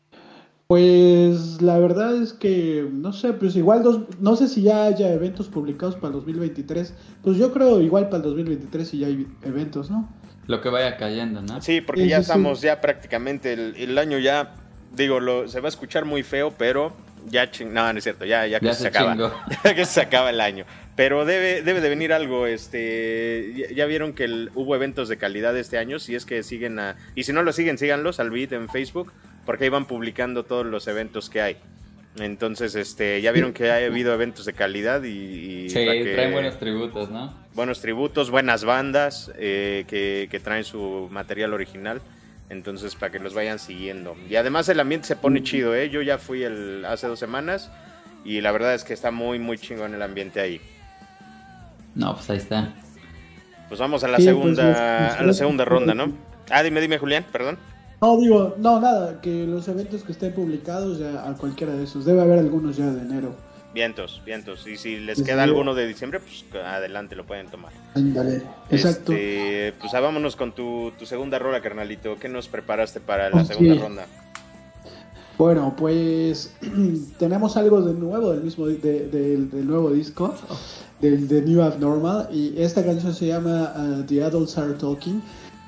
Speaker 3: Pues la verdad es que, no sé, pues igual, dos, no sé si ya haya eventos publicados para el dos mil veintitrés. Pues yo creo igual para el dos mil veintitrés si ya hay eventos, ¿no?
Speaker 2: Lo que vaya cayendo, ¿no?
Speaker 1: Sí, porque
Speaker 3: sí,
Speaker 1: ya
Speaker 3: sí,
Speaker 1: estamos,
Speaker 3: sí.
Speaker 1: ya prácticamente, el, el año ya, digo, lo, se va a escuchar muy feo, pero ya, ching, no, no es cierto, ya, ya que
Speaker 2: Ya
Speaker 1: se,
Speaker 2: se
Speaker 1: acaba,
Speaker 2: chingó.
Speaker 1: ya que se acaba el año. Pero debe, debe de venir algo, este, ya, ya vieron que el, hubo eventos de calidad este año, si es que siguen a, y si no lo siguen, síganlos al beat en Facebook, porque ahí van publicando todos los eventos que hay. Entonces, este, ya vieron que ha habido eventos de calidad y... y
Speaker 2: Sí,
Speaker 1: que,
Speaker 2: traen buenos tributos, ¿no?
Speaker 1: Buenos tributos, buenas bandas eh, que, que traen su material original. Entonces, para que los vayan siguiendo. Y además el ambiente se pone chido, ¿eh? Yo ya fui el, hace dos semanas y la verdad es que está muy, muy chingón el ambiente ahí.
Speaker 2: No, pues ahí está.
Speaker 1: Pues vamos a la
Speaker 3: Sí,
Speaker 1: segunda,
Speaker 3: pues, los- los-
Speaker 1: a la segunda ronda, ¿no? Ah, dime, dime, Julián, perdón.
Speaker 3: No, digo, no, nada, que los eventos que estén publicados ya a cualquiera de esos, debe haber algunos ya de enero.
Speaker 1: Vientos, vientos. Y si les
Speaker 3: Sí,
Speaker 1: queda
Speaker 3: sí.
Speaker 1: alguno de diciembre, pues adelante, lo pueden tomar.
Speaker 3: Ándale, exacto.
Speaker 1: Este, pues ah, vámonos con tu, tu segunda rola, carnalito. ¿Qué nos preparaste para la
Speaker 3: Ok.
Speaker 1: segunda ronda?
Speaker 3: Bueno, pues tenemos algo de nuevo del mismo de, de- del, del nuevo disco, del de New Abnormal, y esta canción se llama uh, The Adults Are Talking.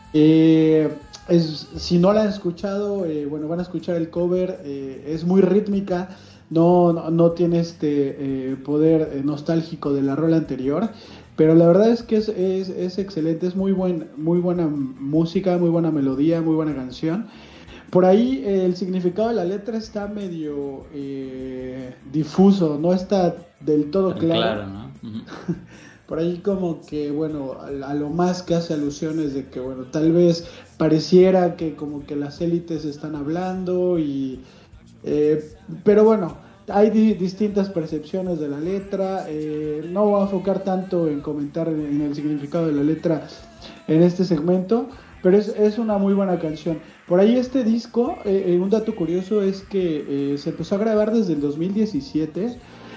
Speaker 3: Eh, es, si no la han escuchado, eh, bueno, van a escuchar el cover, eh, es muy rítmica, no, no, no tiene este eh, poder eh, nostálgico de la rola anterior, pero la verdad es que es, es, es excelente, es muy, buen, muy buena música, muy buena melodía, muy buena canción. Por ahí eh, el significado de la letra está medio eh, difuso, no está del todo
Speaker 2: Tan
Speaker 3: claro.
Speaker 2: claro, ¿no? Ujú.
Speaker 3: Por ahí como que, bueno, a, a lo más que hace alusiones de que, bueno, tal vez pareciera que como que las élites están hablando y... Eh, pero bueno, hay di- distintas percepciones de la letra, eh, no voy a enfocar tanto en comentar en, en el significado de la letra en este segmento, pero es, es una muy buena canción. Por ahí este disco, eh, eh, un dato curioso es que eh, se empezó a grabar desde el dos mil diecisiete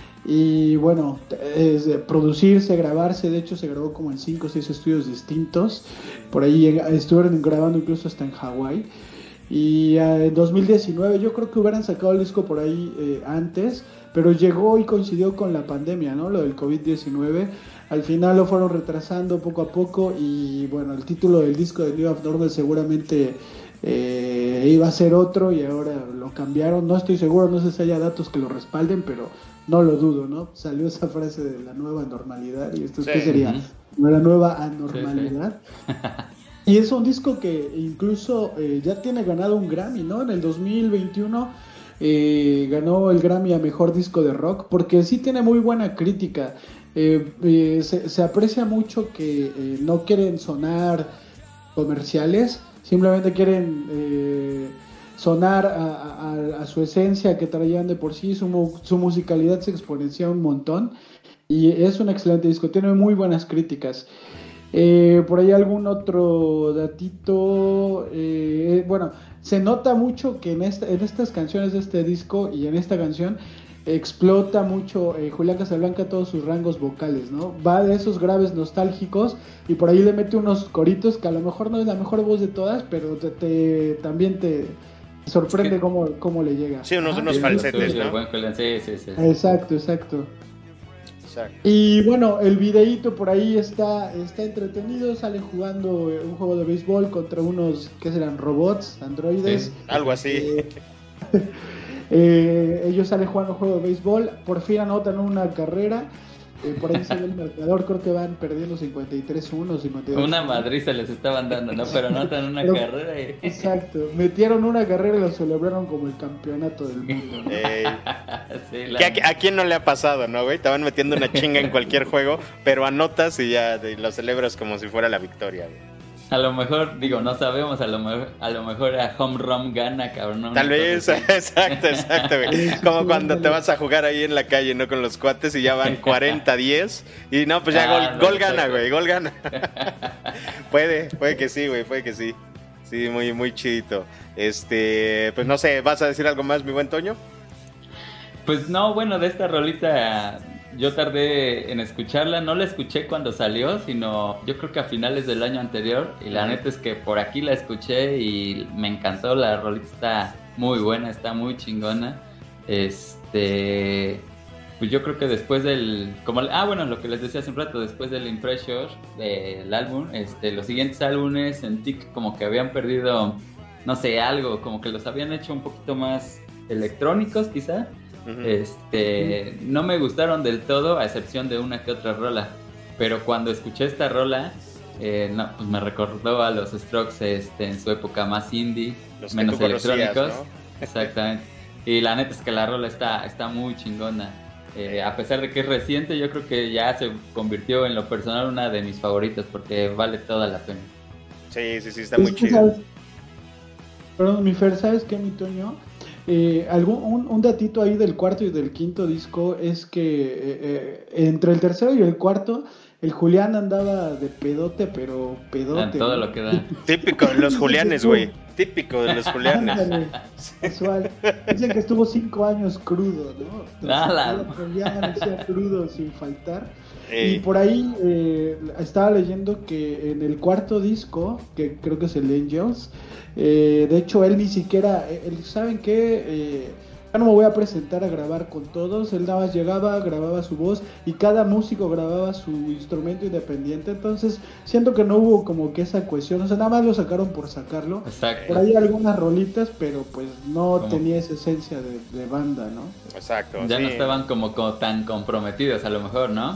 Speaker 3: y bueno, es de producirse, grabarse, de hecho se grabó como en cinco o seis estudios distintos, por ahí llega- estuvieron grabando incluso hasta en Hawái. Y eh, en dos mil diecinueve yo creo que hubieran sacado el disco por ahí eh, antes, pero llegó y coincidió con la pandemia, ¿no? Lo del covid diecinueve. Al final lo fueron retrasando poco a poco y bueno, el título del disco de New Abnormal seguramente eh, iba a ser otro y ahora lo cambiaron. No estoy seguro, no sé si haya datos que lo respalden, pero no lo dudo, ¿no? Salió esa frase de la nueva normalidad y esto sí. ¿Qué sería? Uh-huh. La nueva anormalidad. Sí, sí. Y es un disco que incluso eh, ya tiene ganado un Grammy, ¿no? En el dos mil veintiuno eh, ganó el Grammy a Mejor Disco de Rock, porque sí tiene muy buena crítica. Eh, eh, se, se aprecia mucho que eh, no quieren sonar comerciales, simplemente quieren eh, sonar a, a, a su esencia que traían de por sí. Su, su musicalidad se exponencia un montón y es un excelente disco, tiene muy buenas críticas. Eh, por ahí algún otro datito, eh, bueno, se nota mucho que en, esta, en estas canciones de este disco y en esta canción explota mucho eh, Julián Casablanca todos sus rangos vocales, ¿no? Va de esos graves nostálgicos y por ahí le mete unos coritos que a lo mejor no es la mejor voz de todas, pero te, te también te sorprende es que, cómo, cómo le llega.
Speaker 1: Sí, unos, ah, unos falsetes, ¿no?
Speaker 2: Sí, sí, sí.
Speaker 3: Exacto, exacto. Exacto. Y bueno, el videíto por ahí está, está entretenido, salen jugando un juego de béisbol contra unos, ¿qué serán? Robots, androides.
Speaker 1: Sí, algo así.
Speaker 3: Eh, eh, ellos salen jugando un juego de béisbol, por fin anotan una carrera, eh, por ahí se ve el marcador, creo que van perdiendo cincuenta y tres uno, cincuenta y dos.
Speaker 2: Una madriza les estaban dando, ¿no? Pero anotan una Pero, carrera y...
Speaker 3: Exacto, metieron una carrera y lo celebraron como el campeonato del mundo, ¿no?
Speaker 1: Ey. Sí, la... ¿A, ¿A quién no le ha pasado, no, güey? Te van metiendo una chinga en cualquier juego, pero anotas y ya y lo celebras como si fuera la victoria, güey.
Speaker 2: A lo mejor, digo, no sabemos, a lo mejor, a lo mejor a home run gana, cabrón. ¿no?
Speaker 1: Tal vez, exacto, exacto, güey. Como cuando te vas a jugar ahí en la calle, ¿no? Con los cuates y ya van cuarenta diez y no, pues ya ah, gol, no, gol gana, güey, gol gana. Puede, puede que sí, güey, puede que sí. Sí, muy, muy chidito. Este, pues no sé, ¿vas a decir algo más, mi buen Toño?
Speaker 2: Pues no, bueno, de esta rolita yo tardé en escucharla, no la escuché cuando salió, sino yo creo que a finales del año anterior, y la neta es que por aquí la escuché y me encantó, la rolita está muy buena, está muy chingona. Este, pues yo creo que después del, como, ah bueno, lo que les decía hace un rato, después del Impressure del álbum, este, los siguientes álbumes sentí que como que habían perdido, no sé, algo, como que los habían hecho un poquito más electrónicos quizá. Uh-huh. Este, uh-huh. No me gustaron del todo, a excepción de una que otra rola, pero cuando escuché esta rola, eh, no, pues me recordó a los Strokes este, en su época más indie, los menos electrónicos, ¿no? Exactamente. Y la neta es que la rola está, está muy chingona. Eh, a pesar de que es reciente, yo creo que ya se convirtió en lo personal una de mis favoritas porque vale toda la pena.
Speaker 1: Sí, sí, sí, está muy chido.
Speaker 3: Perdón, mi Fer, ¿sabes qué, mi Toño? Eh, algún, un, un datito ahí del cuarto y del quinto disco es que eh, eh, entre el tercero y el cuarto el Julián andaba de pedote, pero pedote.
Speaker 2: En todo, ¿no? Lo que da.
Speaker 1: Típico de los Julianes, güey. Típico de los Julianes.
Speaker 3: Ándale, casual. Dicen que estuvo cinco años crudo, ¿no?
Speaker 2: Nada.
Speaker 3: Julián amanecía crudo sin faltar. Ey. Y por ahí eh, estaba leyendo que en el cuarto disco, que creo que es el Angels, eh, de hecho él ni siquiera, él, ¿saben qué? Eh, ya no me voy a presentar a grabar con todos, él nada más llegaba, grababa su voz y cada músico grababa su instrumento independiente, entonces siento que no hubo como que esa cohesión, o sea, nada más lo sacaron por sacarlo.
Speaker 2: Exacto.
Speaker 3: Por ahí algunas rolitas, pero pues no ¿Cómo? Tenía esa esencia de, de banda, ¿no?
Speaker 1: Exacto.
Speaker 2: Ya
Speaker 1: sí.
Speaker 2: No estaban como, como tan comprometidos a lo mejor, ¿no?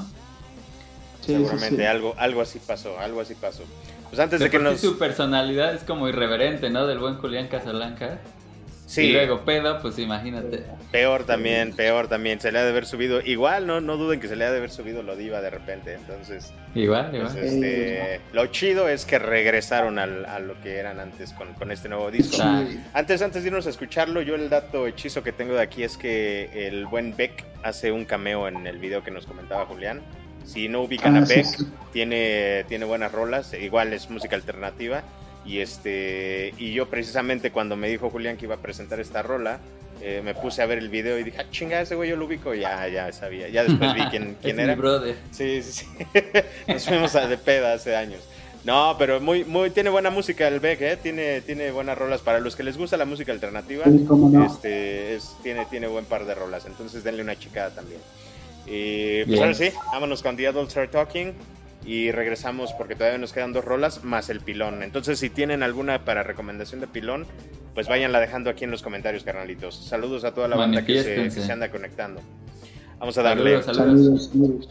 Speaker 3: Sí,
Speaker 1: seguramente
Speaker 3: sí, sí.
Speaker 1: algo algo así pasó, algo así pasó. Pues antes
Speaker 2: de,
Speaker 1: de que nos...
Speaker 2: Sí, su personalidad es como irreverente, ¿no? Del buen Julián Casablanca.
Speaker 1: Sí.
Speaker 2: Y luego pedo, pues imagínate.
Speaker 1: Peor también, peor también. Se le ha de haber subido. Igual, no no duden que se le ha de haber subido lo diva de repente. Entonces.
Speaker 2: Igual, igual.
Speaker 1: Pues, este, lo chido es que regresaron al, a lo que eran antes con, con este nuevo disco.
Speaker 2: Sí.
Speaker 1: Antes, antes de irnos a escucharlo, yo el dato hechizo que tengo de aquí es que el buen Beck hace un cameo en el video que nos comentaba Julián. Si no ubican
Speaker 3: ah,
Speaker 1: a Beck,
Speaker 3: sí, sí.
Speaker 1: tiene, tiene buenas rolas. Igual es música alternativa. Y este y yo precisamente cuando me dijo Julián que iba a presentar esta rola, eh, me puse a ver el video y dije, ah, chinga, ese güey yo lo ubico, ya, ya sabía, ya después vi quién, quién
Speaker 2: es
Speaker 1: era.
Speaker 2: Mi brother.
Speaker 1: Sí, sí, sí. Nos fuimos a de peda hace años. No, pero muy, muy, tiene buena música el Beck, ¿eh? Tiene, tiene buenas rolas. Para los que les gusta la música alternativa,
Speaker 3: Sí, cómo no.
Speaker 1: este, es, tiene, tiene buen par de rolas. Entonces denle una checada también. Y pues
Speaker 2: Bien.
Speaker 1: ahora sí, vámonos con The Adults Are Talking. Y regresamos porque todavía nos quedan dos rolas más el pilón. Entonces, si tienen alguna para recomendación de pilón, pues váyanla dejando aquí en los comentarios, carnalitos. Saludos a toda la banda que se, que se anda conectando. Vamos a darle.
Speaker 2: Saludos, saludos.
Speaker 3: Saludos, saludos.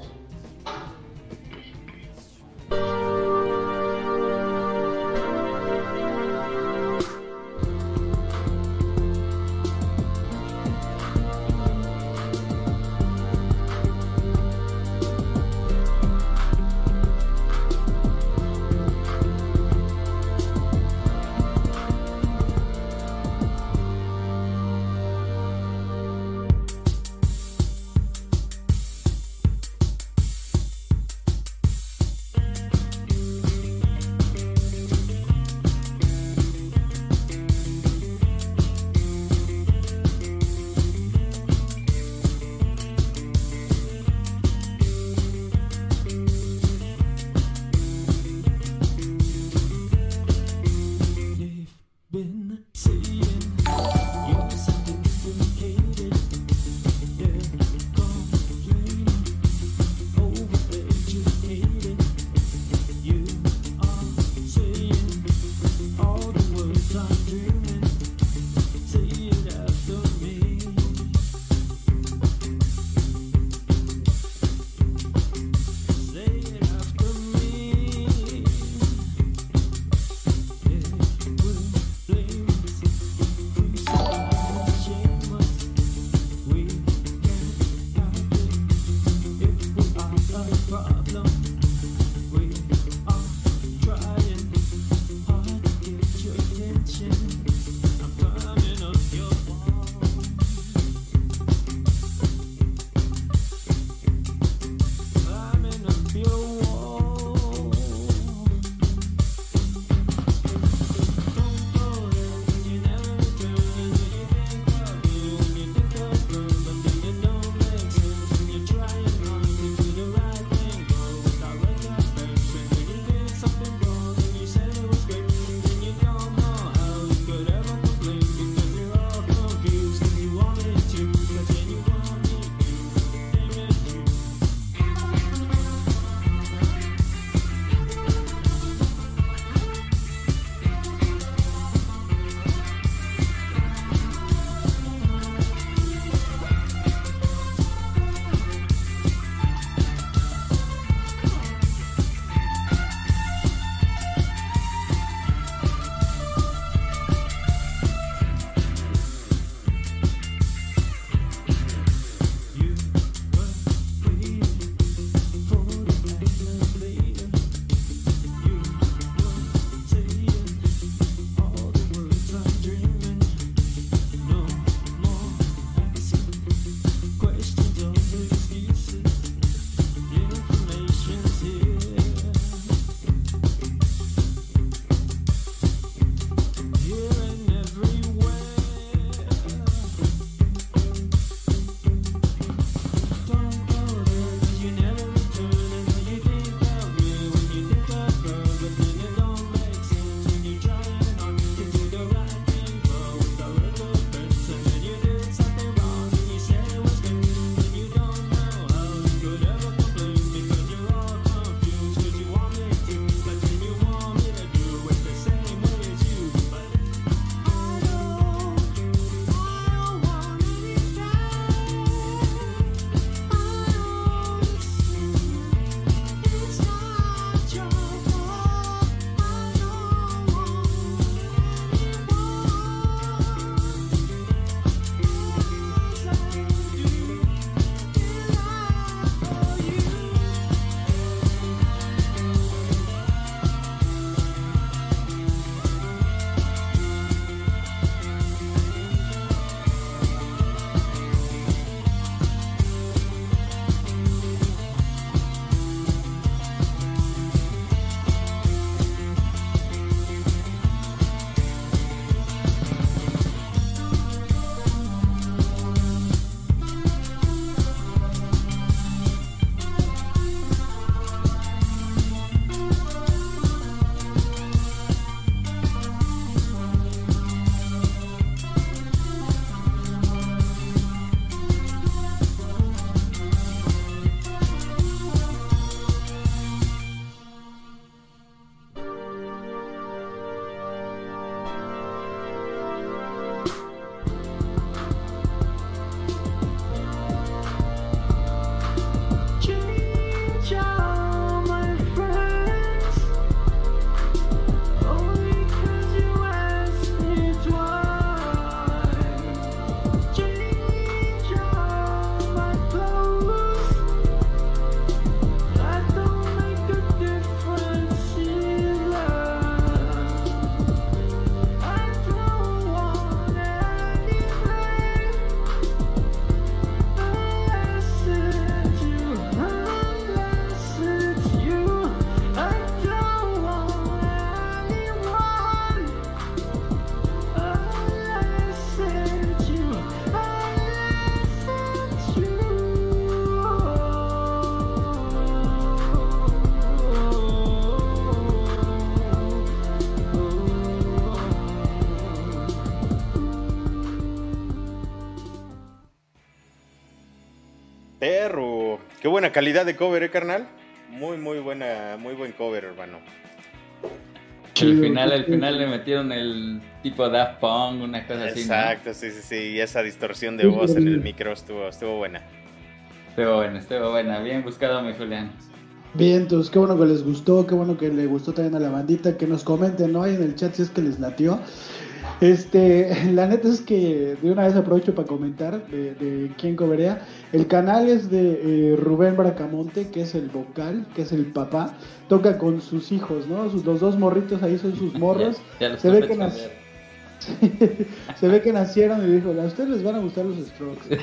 Speaker 1: Perro, qué buena calidad de cover, ¿eh, carnal? Muy, muy buena, muy buen cover, hermano.
Speaker 2: El final, el final le metieron el tipo Daft Punk, una cosa así, ¿no?
Speaker 1: Exacto, sí, sí, sí, y esa distorsión de voz en el micro estuvo, estuvo buena.
Speaker 2: Estuvo buena, estuvo buena, bien buscado, mi Julián.
Speaker 3: Bien, entonces qué bueno que les gustó, qué bueno que le gustó también a la bandita, que nos comenten, ¿no? Ahí en el chat si es que les latió. Este, la neta es que de una vez aprovecho para comentar de, de quién coverea. El canal es de eh, Rubén Bracamonte, que es el vocal, que es el papá. Toca con sus hijos, ¿no? Sus, los dos morritos ahí son sus morros.
Speaker 2: Ya, ya
Speaker 3: se, ve que nac... se ve que nacieron y dijo, a ustedes les van a gustar los Strokes.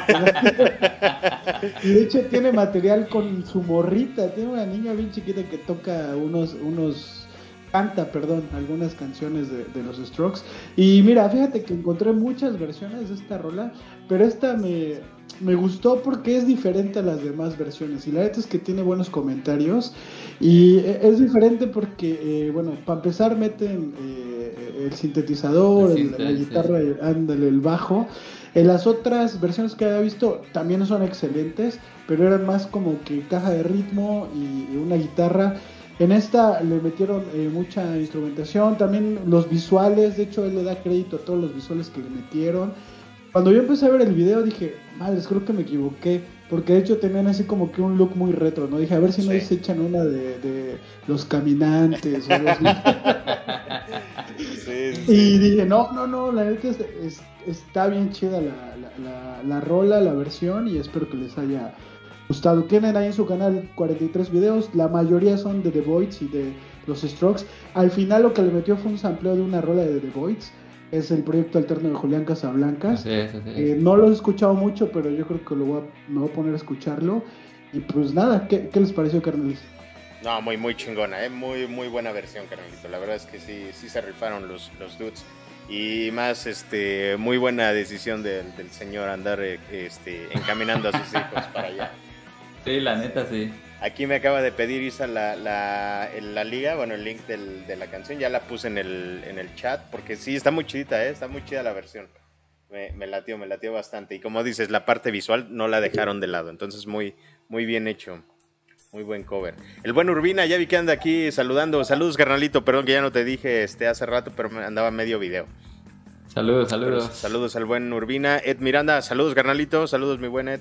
Speaker 3: Y de hecho tiene material con su morrita. Tiene una niña bien chiquita que toca unos... unos canta, perdón, algunas canciones de, de los Strokes. Y mira, fíjate que encontré muchas versiones de esta rola, pero esta me, me gustó porque es diferente a las demás versiones. Y la verdad es que tiene buenos comentarios. Y es diferente porque, eh, bueno, para empezar meten eh, el sintetizador, el, la guitarra, sí. ándale, el bajo. En las otras versiones que había visto también son excelentes, pero eran más como que caja de ritmo y, y una guitarra. En esta le metieron eh, mucha instrumentación, también los visuales, de hecho él le da crédito a todos los visuales que le metieron. Cuando yo empecé a ver el video dije, madres, creo que me equivoqué, porque de hecho tenían así como que un look muy retro, ¿no? Dije, a ver si sí. no se echan una de, de Los Caminantes o algo así. Sí, sí. Y dije, no, no, no, la neta es, es, está bien chida la, la, la, la rola, la versión, y espero que les haya gustado. Tienen ahí en su canal cuarenta y tres videos, la mayoría son de The Voids y de los Strokes. Al final lo que le metió fue un sampleo de una rola de The Voids, es el proyecto alterno de Julián Casablancas. Así es, así es. Eh, no lo he escuchado mucho, pero yo creo que lo voy a, me voy a poner a escucharlo. Y pues nada, ¿qué, qué les pareció, carnales?
Speaker 1: No, muy, muy chingona, ¿eh? Muy, muy buena versión, carnalito. La verdad es que sí, sí se rifaron los, los dudes. Y más, este, muy buena decisión del, del señor andar este, encaminando a sus hijos para allá.
Speaker 2: Sí, la neta, sí.
Speaker 1: Aquí me acaba de pedir Isa la, la, la liga, bueno, el link del, de la canción. Ya la puse en el, en el chat, porque sí, está muy chidita, ¿eh? Está muy chida la versión. Me, me latió, me latió bastante. Y como dices, la parte visual no la dejaron de lado. Entonces, muy, muy bien hecho. Muy buen cover. El buen Urbina, ya vi que anda aquí saludando. Saludos, carnalito. Perdón que ya no te dije este hace rato, pero me andaba medio video.
Speaker 2: Saludos, saludos.
Speaker 1: Pero, saludos al buen Urbina. Ed Miranda, saludos, carnalito. Saludos, mi buen Ed.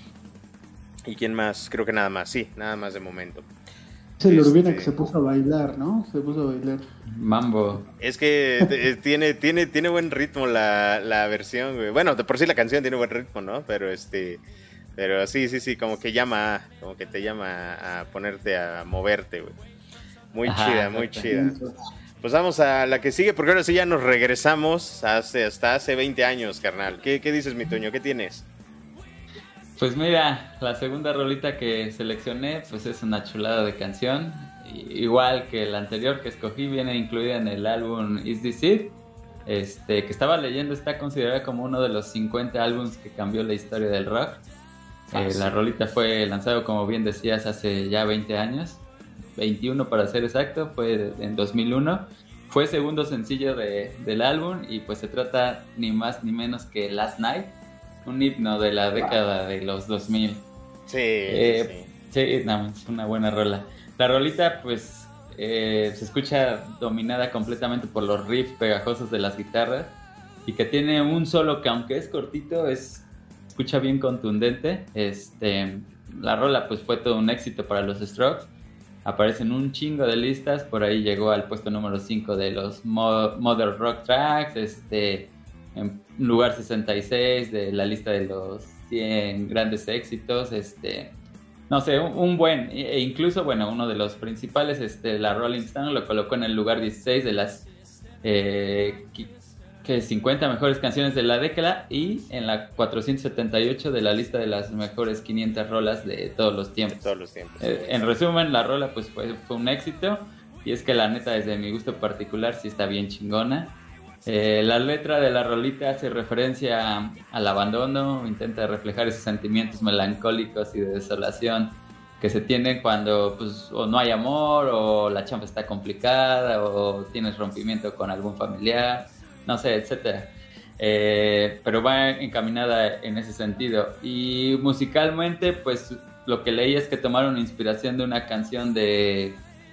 Speaker 1: ¿Y quién más? Creo que nada más, sí, nada más de momento.
Speaker 3: Es el este... Urbina que se puso a bailar, ¿no? Se puso a bailar.
Speaker 2: Mambo.
Speaker 1: Es que tiene, tiene, tiene buen ritmo la, la versión, güey. Bueno, de por sí la canción tiene buen ritmo, ¿no? Pero este, pero sí, sí, sí, como que llama, como que te llama a ponerte a moverte, güey. Muy Ajá, chida, muy chida. Pues vamos a la que sigue, porque ahora sí ya nos regresamos hace, hasta hace veinte años, carnal. ¿Qué, qué dices, mi Toño? ¿Qué tienes?
Speaker 2: Pues mira, la segunda rolita que seleccioné pues es una chulada de canción, igual que la anterior que escogí, viene incluida en el álbum Is This It, este, que estaba leyendo, está considerada como uno de los cincuenta álbumes que cambió la historia del rock. Ah, eh, sí. La rolita fue lanzado, como bien decías, hace ya veinte años, veintiuno para ser exacto, fue en dos mil uno, fue segundo sencillo de, del álbum y pues se trata ni más ni menos que Last Night, un himno de la década de los dos mil.
Speaker 1: Sí,
Speaker 2: eh, sí. Sí, no, es una buena rola. La rolita, pues, eh, se escucha dominada completamente por los riffs pegajosos de las guitarras y que tiene un solo que, aunque es cortito, es escucha bien contundente. Este, la rola, pues, fue todo un éxito para los Strokes. Aparecen un chingo de listas. Por ahí llegó al puesto número cinco de los Mo- Modern Rock Tracks, este... en lugar sesenta y seis de la lista de los cien grandes éxitos, este, no sé, un, un buen, e incluso, bueno, uno de los principales, este, la Rolling Stone lo colocó en el lugar dieciséis de las eh, que cincuenta mejores canciones de la década y en la cuatrocientos setenta y ocho de la lista de las mejores quinientas rolas de todos los tiempos.
Speaker 1: De todos los tiempos.
Speaker 2: Eh, en resumen, la rola pues fue, fue un éxito y es que la neta, desde mi gusto particular, sí está bien chingona. Eh, la letra de la rolita hace referencia a, al abandono, intenta reflejar esos sentimientos melancólicos y de desolación que se tienen cuando pues, o no hay amor, o la chamba está complicada, o tienes rompimiento con algún familiar, no sé, etcétera. Eh, pero va encaminada en ese sentido. Y musicalmente, pues lo que leí es que tomaron inspiración de una canción de,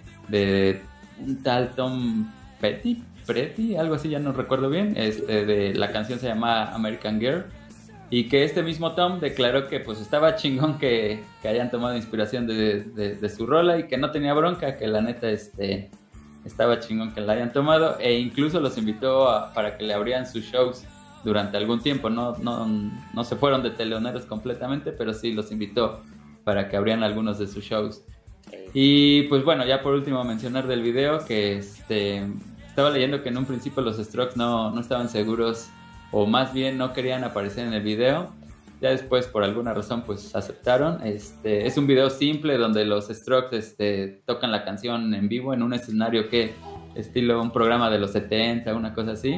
Speaker 2: de un tal Tom Petty, Petty, algo así, ya no recuerdo bien. Este, de, la canción se llama American Girl. Y que este mismo Tom declaró que pues estaba chingón que, que hayan tomado inspiración de, de, de su rola y que no tenía bronca, que la neta este, estaba chingón que la hayan tomado, e incluso los invitó a, para que le abrieran sus shows durante algún tiempo. No, no, no se fueron de teloneros completamente, pero sí los invitó para que abrieran algunos de sus shows. Y pues bueno, ya por último mencionar del video que este, estaba leyendo que en un principio los Strokes no, no estaban seguros, o más bien no querían aparecer en el video. Ya después, por alguna razón, pues aceptaron. Este, es un video simple donde los Strokes este, tocan la canción en vivo en un escenario que estilo un programa de los setenta, una cosa así.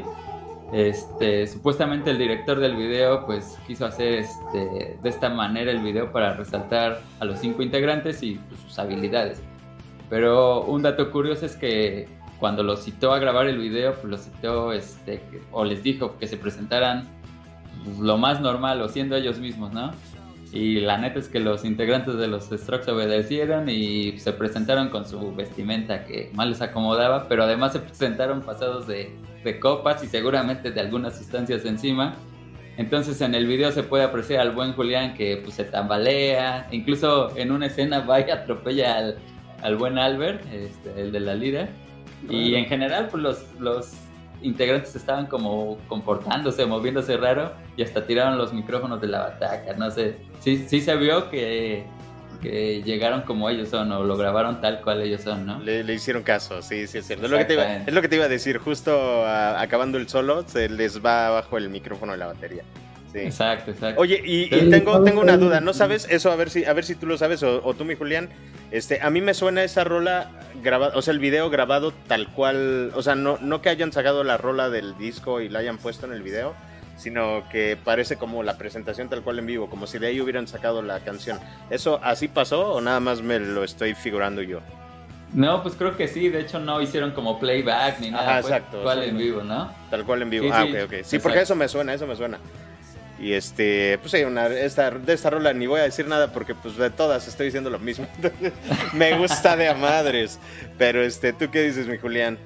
Speaker 2: Este, supuestamente el director del video pues quiso hacer este, de esta manera el video para resaltar a los cinco integrantes y pues, sus habilidades. Pero un dato curioso es que cuando los citó a grabar el video, pues los citó este, o les dijo que se presentaran pues, lo más normal o siendo ellos mismos, ¿no? Y la neta es que los integrantes de los Strokes obedecieron y se presentaron con su vestimenta que más les acomodaba, pero además se presentaron pasados de, de copas y seguramente de algunas sustancias encima. Entonces en el video se puede apreciar al buen Julián que pues, se tambalea, incluso en una escena va y atropella al, al buen Albert, este, el de la lira. Y en general, pues los, los integrantes estaban como comportándose, moviéndose raro y hasta tiraron los micrófonos de la bataca, no sé. Sí, sí se vio que, que llegaron como ellos son o lo grabaron tal cual ellos son, ¿no?
Speaker 1: Le, le hicieron caso, sí, sí, es cierto. Es lo que te iba, es lo que te iba a decir, justo a, acabando el solo, se les va abajo el micrófono de la batería. Sí.
Speaker 2: Exacto, exacto.
Speaker 1: Oye, y, y tengo, tengo una duda, ¿no sabes eso? A ver si, a ver si tú lo sabes o, o tú, mi Julián. Este, a mí me suena esa rola grabada, o sea, el video grabado tal cual, o sea, no, no que hayan sacado la rola del disco y la hayan puesto en el video, sino que parece como la presentación tal cual en vivo, como si de ahí hubieran sacado la canción. ¿Eso así pasó o nada más me lo estoy figurando yo?
Speaker 2: No, pues creo que sí, de hecho no hicieron como playback ni nada.
Speaker 1: Ajá, exacto.
Speaker 2: Tal cual
Speaker 1: sí,
Speaker 2: en vivo, ¿no?
Speaker 1: Tal cual en vivo,
Speaker 2: Sí,
Speaker 1: ah,
Speaker 2: sí,
Speaker 1: ok, ok. Sí,
Speaker 2: exacto.
Speaker 1: porque eso me suena, eso me suena. Y este, pues sí, una, esta, de esta rola ni voy a decir nada porque pues de todas estoy diciendo lo mismo. Me gusta de a madres. Pero este, ¿tú qué dices, mi Julián?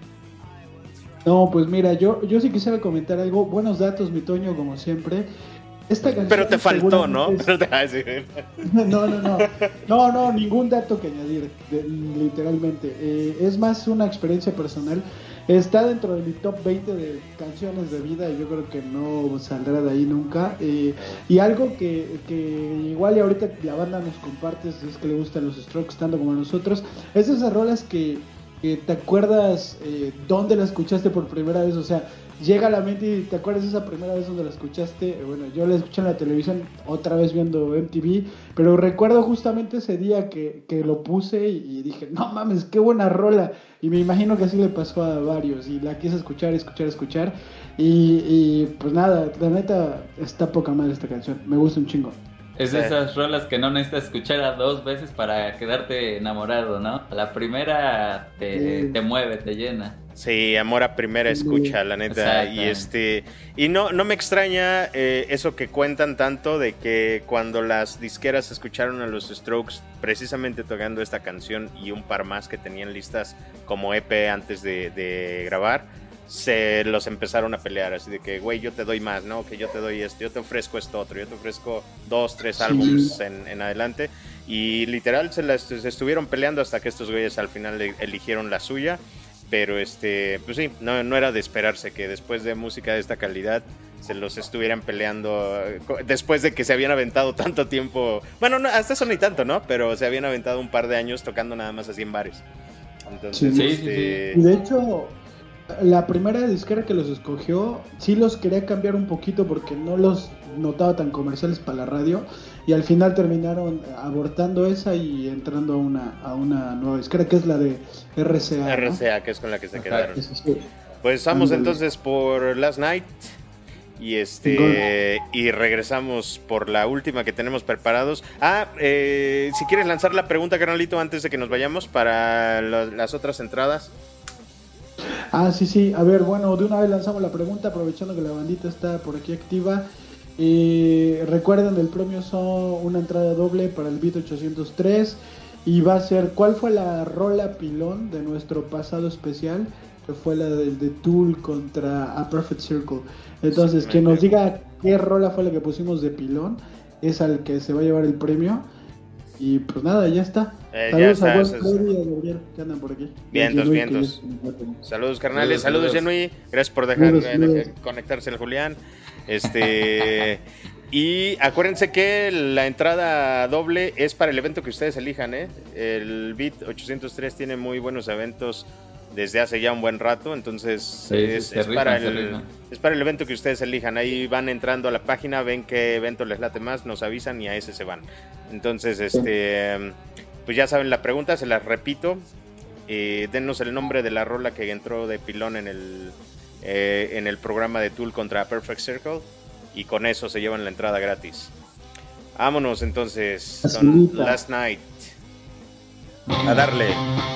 Speaker 3: No, pues mira, yo, yo sí quisiera comentar algo. Buenos datos, mi Toño, como siempre. Esta canción
Speaker 1: Pero te faltó, ¿no?
Speaker 3: es...
Speaker 1: Pero te... ah, sí.
Speaker 3: No, no, no. No, no, ningún dato que añadir, de, literalmente. Eh, es más una experiencia personal. Está dentro de mi top veinte de canciones de vida y yo creo que no saldrá de ahí nunca. Eh, y algo que, que igual y ahorita la banda nos comparte es que le gustan los Strokes tanto como a nosotros. Es de esas rolas que, que te acuerdas eh, dónde la escuchaste por primera vez, o sea, llega a la mente y te acuerdas esa primera vez donde la escuchaste. Bueno, yo la escuché en la televisión otra vez viendo M T V, pero recuerdo justamente ese día que, que lo puse y, y dije, no mames, qué buena rola. Y me imagino que así le pasó a varios y la quise escuchar, escuchar, escuchar y, y pues nada, la neta está poca madre esta canción, me gusta un chingo.
Speaker 2: Es de esas rolas que no necesitas escuchar a dos veces para quedarte enamorado, ¿no? La primera te, sí. te mueve, te llena.
Speaker 1: Sí, amor a primera escucha, la neta. Y este y no no me extraña eh, eso que cuentan tanto de que cuando las disqueras escucharon a los Strokes precisamente tocando esta canción y un par más que tenían listas como E P antes de, de grabar, se los empezaron a pelear, así de que, güey, yo te doy más, ¿no? Que yo te doy esto, yo te ofrezco esto otro, yo te ofrezco dos, tres sí. álbumes en, en adelante. Y literal se, las, se estuvieron peleando hasta que estos güeyes al final eligieron la suya. Pero este, pues sí, no, no era de esperarse que después de música de esta calidad se los estuvieran peleando después de que se habían aventado tanto tiempo. Bueno, no, hasta eso ni tanto, ¿no? Pero se habían aventado un par de años tocando nada más así en bares. Entonces,
Speaker 3: sí,
Speaker 1: este...
Speaker 3: sí, sí. Y de hecho, la primera disquera que los escogió, sí los quería cambiar un poquito porque no los notaba tan comerciales para la radio. Y al final terminaron abortando esa y entrando a una, a una nueva disquera que es la de R C A. ¿no?
Speaker 1: R C A, que es con la que se quedaron.
Speaker 3: Sí, sí.
Speaker 1: Pues vamos entonces por Last Night y este y regresamos por la última que tenemos preparados. Ah, eh, si quieres lanzar la pregunta, carnalito, antes de que nos vayamos para lo, las otras entradas.
Speaker 3: Ah, sí, sí. A ver, bueno, de una vez lanzamos la pregunta, aprovechando que la bandita está por aquí activa. Eh, recuerden, el premio son una entrada doble para el Beat ochocientos tres y va a ser, ¿cuál fue la rola pilón de nuestro pasado especial? Que fue la del de Tool contra A Perfect Circle. Entonces, quien nos diga qué rola fue la que pusimos de pilón es al que se va a llevar el premio. Y pues nada, ya está.
Speaker 1: Eh,
Speaker 3: saludos
Speaker 1: ya
Speaker 3: a
Speaker 1: está,
Speaker 3: Wes y a Gabriel que andan por aquí.
Speaker 1: Vientos, vientos. Saludos, carnales. Saludos, Genui. Gracias por dejar
Speaker 3: saludos,
Speaker 1: eh,
Speaker 3: saludos.
Speaker 1: conectarse el Julián. Este y acuérdense que la entrada doble es para el evento que ustedes elijan, ¿eh? El Beat ochocientos tres tiene muy buenos eventos desde hace ya un buen rato, entonces
Speaker 2: sí,
Speaker 1: es,
Speaker 2: sí,
Speaker 1: es,
Speaker 2: rifan,
Speaker 1: para el, es para el evento que ustedes elijan. Ahí van entrando a la página, ven qué evento les late más, nos avisan y a ese se van. Entonces, este pues ya saben la pregunta, se las repito. Eh, denos el nombre de la rola que entró de pilón en el eh, en el programa de Tool contra Perfect Circle y con eso se llevan la entrada gratis. Vámonos entonces con Last Night. A darle.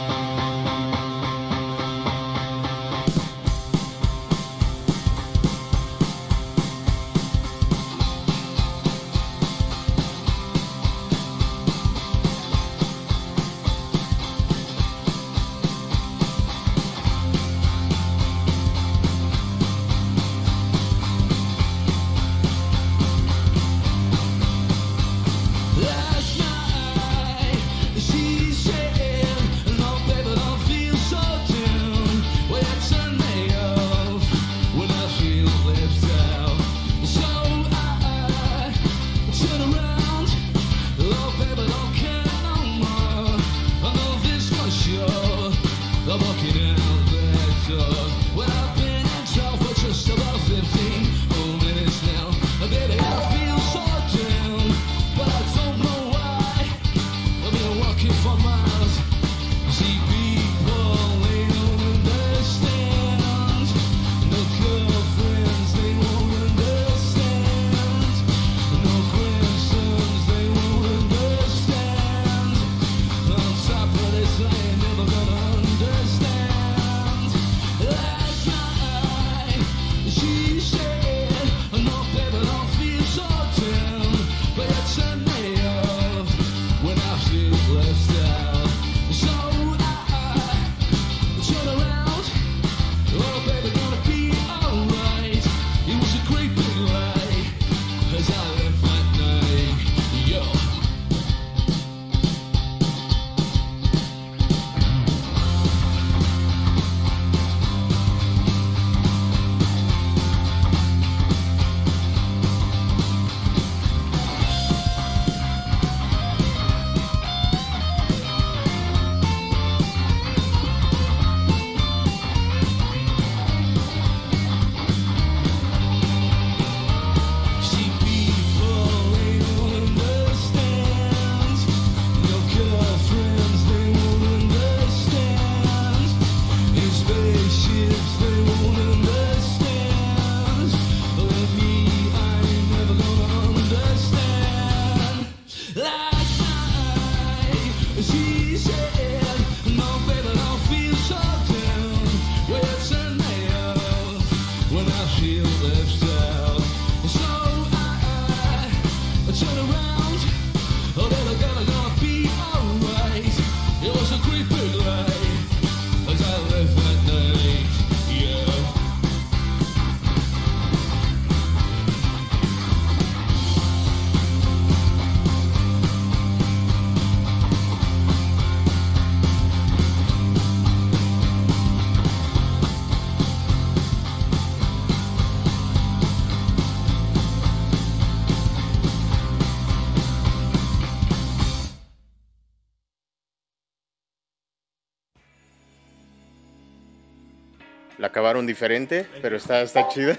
Speaker 1: La acabaron diferente, pero está, está chida.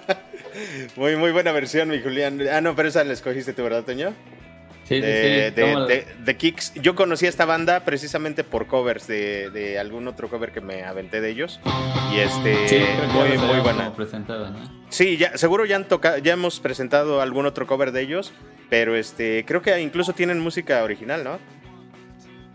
Speaker 1: Muy, muy buena versión, mi Julián. Ah, no, pero esa la escogiste tú, ¿verdad, Toño?
Speaker 2: Sí,
Speaker 1: de,
Speaker 2: sí, sí.
Speaker 1: De, de, de Kicks. Yo conocí a esta banda precisamente por covers de, de algún otro cover que me aventé de ellos. Y este,
Speaker 2: sí,
Speaker 1: muy, muy buena.
Speaker 2: Presentado, ¿no?
Speaker 1: Sí, ya, seguro ya han tocado, ya hemos presentado algún otro cover de ellos, pero este, creo que incluso tienen música original, ¿no?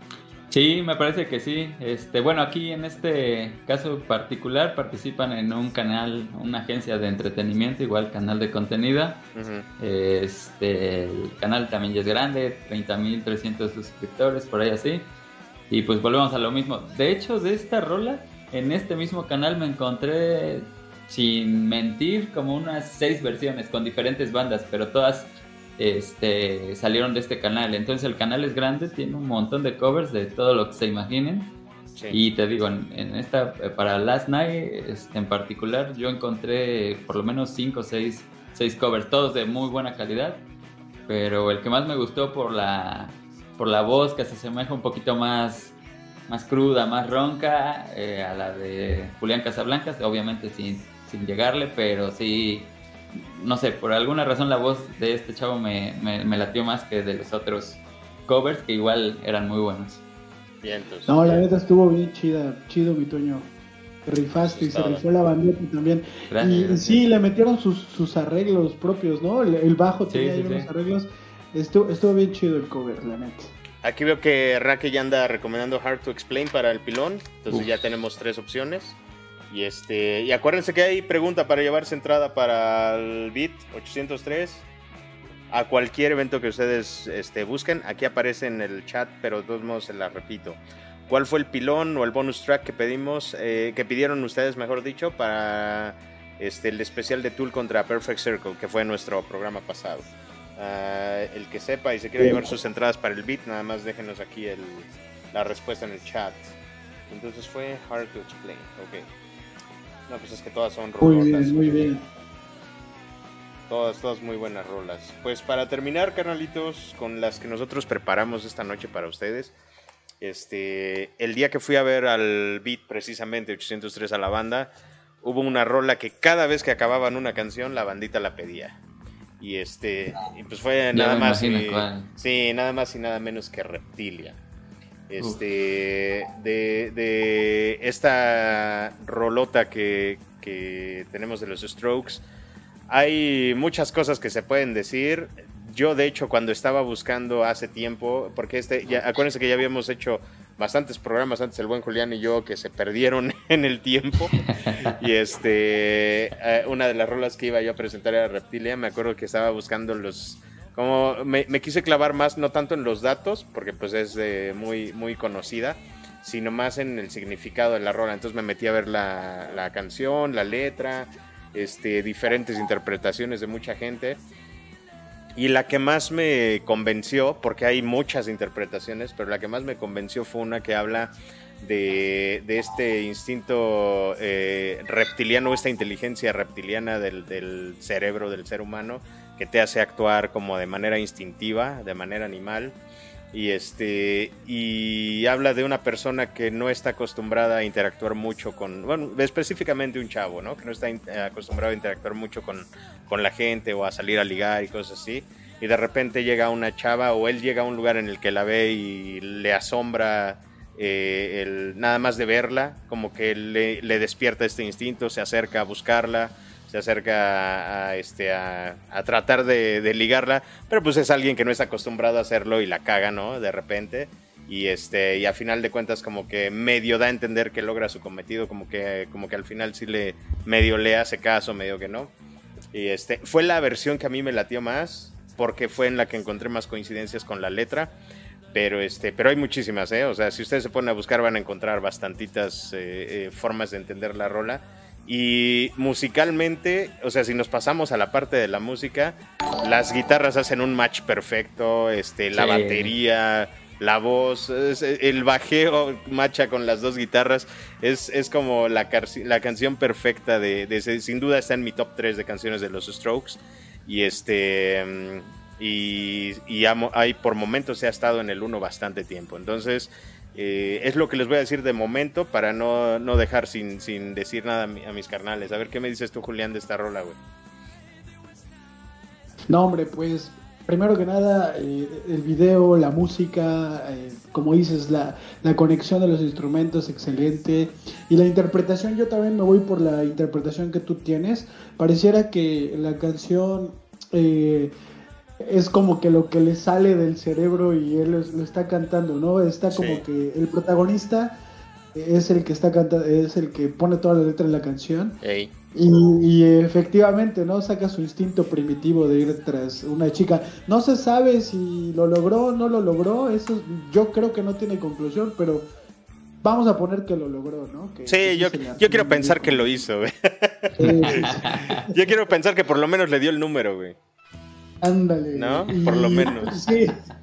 Speaker 2: Sí, me parece que sí. Este, bueno, aquí en este caso particular participan en un canal, una agencia de entretenimiento, igual canal de contenido. Uh-huh. Este, el canal también ya es grande, treinta mil trescientos suscriptores, por ahí así. Y pues volvemos a lo mismo. De hecho, de esta rola, en este mismo canal me encontré, sin mentir, como unas seis versiones con diferentes bandas, pero todas este, salieron de este canal. Entonces el canal es grande, tiene un montón de covers de todo lo que se imaginen. Sí. Y te digo, en, en esta, para Last Night este, en particular, yo encontré por lo menos cinco o seis, seis covers, todos de muy buena calidad. Pero el que más me gustó por la, por la voz, que se asemeja un poquito más, más cruda, más ronca, eh, a la de Julián Casablancas, obviamente sin, sin llegarle, pero sí, no sé, por alguna razón la voz de este chavo me, me, me latió más que de los otros covers, que igual eran muy buenos.
Speaker 1: Bien, entonces,
Speaker 3: no, la neta estuvo bien chida, chido mi Toño. Te rifaste y se rifó la bandita también. Gracias, y gracias. Sí, le metieron sus, sus arreglos propios, ¿no? El, el bajo sí, tenía sí, ahí sí. unos arreglos. Estuvo, estuvo bien chido el cover, la neta.
Speaker 1: Aquí veo que Raque ya anda recomendando Hard to Explain para el pilón. Entonces Uf. ya tenemos tres opciones. Y este y acuérdense que hay pregunta para llevarse entrada para el Beat ochocientos tres. A cualquier evento que ustedes este, busquen. Aquí aparece en el chat, pero de todos modos se la repito. ¿Cuál fue el pilón o el bonus track que pedimos, eh, que pidieron ustedes, mejor dicho, para este, el especial de Tool contra Perfect Circle, que fue nuestro programa pasado? Uh, el que sepa y se quiera llevar sus entradas para el beat, nada más déjenos aquí el, la respuesta en el chat. Entonces fue Hard to Explain, ok. No, pues es que todas son rolas.
Speaker 3: Muy bien, muy bien.
Speaker 1: Todas, todas muy buenas rolas. Pues para terminar, carnalitos, con las que nosotros preparamos esta noche para ustedes. Este, el día que fui a ver al Beat, precisamente ochocientos tres a la banda, hubo una rola que cada vez que acababan una canción, la bandita la pedía. Y este, y pues fue ya nada más y, sí, nada más y nada menos que Reptilia. Este, de, de esta rolota que, que tenemos de los Strokes, hay muchas cosas que se pueden decir. Yo, de hecho, cuando estaba buscando hace tiempo, porque este, ya, acuérdense que ya habíamos hecho bastantes programas antes, el buen Julián y yo, que se perdieron en el tiempo. Y este, eh, una de las rolas que iba yo a presentar era Reptilia. Me acuerdo que estaba buscando los, como me, me quise clavar más, no tanto en los datos, porque pues es eh, muy, muy conocida, sino más en el significado de la rola. Entonces me metí a ver la, la canción, la letra, este, diferentes interpretaciones de mucha gente. Y la que más me convenció, porque hay muchas interpretaciones, pero la que más me convenció fue una que habla de, de este instinto eh, reptiliano, esta inteligencia reptiliana del, del cerebro del ser humano, que te hace actuar como de manera instintiva, de manera animal. Y, este, y habla de una persona que no está acostumbrada a interactuar mucho con, bueno, específicamente un chavo, ¿no? Que no está in- acostumbrado a interactuar mucho con, con la gente o a salir a ligar y cosas así. Y de repente llega una chava o él llega a un lugar en el que la ve y le asombra eh, el, nada más de verla, como que le, le despierta este instinto, se acerca a buscarla, se acerca a, a, este, a, a tratar de, de ligarla, pero pues es alguien que no está acostumbrado a hacerlo y la caga, ¿no? De repente, y este y a final de cuentas como que medio da a entender que logra su cometido, como que, como que al final sí le medio le hace caso, medio que no. Y este fue la versión que a mí me latió más, porque fue en la que encontré más coincidencias con la letra, pero este pero hay muchísimas, ¿eh? O sea, si ustedes se ponen a buscar van a encontrar bastantitas eh, eh, formas de entender la rola. Y musicalmente, o sea, si nos pasamos a la parte de la música, las guitarras hacen un match perfecto, este, la sí. batería, la voz, el bajeo macha con las dos guitarras, es, es como la, la canción perfecta de, de, sin duda está en mi top tres de canciones de los Strokes, y este y, y amo, hay por momentos se ha estado en el uno bastante tiempo, entonces Eh, es lo que les voy a decir de momento para no, no dejar sin, sin decir nada a, mi, a mis carnales. A ver, ¿qué me dices tú, Julián, de esta rola, güey?
Speaker 3: No, hombre, pues, primero que nada, eh, el video, la música, eh, como dices, la, la conexión de los instrumentos, excelente. Y la interpretación, yo también me voy por la interpretación que tú tienes. Pareciera que la canción... Eh, es como que lo que le sale del cerebro y él lo, lo está cantando, ¿no? Está como
Speaker 1: Sí.
Speaker 3: que el protagonista es el que está cantando, es el que pone toda la letra de la canción.
Speaker 1: Ey.
Speaker 3: Y, y efectivamente, ¿no? Saca su instinto primitivo de ir tras una chica. No se sabe si lo logró o no lo logró. Eso yo creo que no tiene conclusión, pero vamos a poner que lo logró, ¿no? Que,
Speaker 1: Sí,
Speaker 3: que
Speaker 1: yo,
Speaker 3: se le
Speaker 1: yo quiero
Speaker 3: armó,
Speaker 1: pensar
Speaker 3: dijo.
Speaker 1: que lo hizo, güey.
Speaker 3: Sí, sí, sí.
Speaker 1: Yo quiero pensar que por lo menos le dio el número, güey.
Speaker 3: Ándale.
Speaker 1: ¿No?
Speaker 3: Y-
Speaker 1: Por lo menos.
Speaker 3: Sí.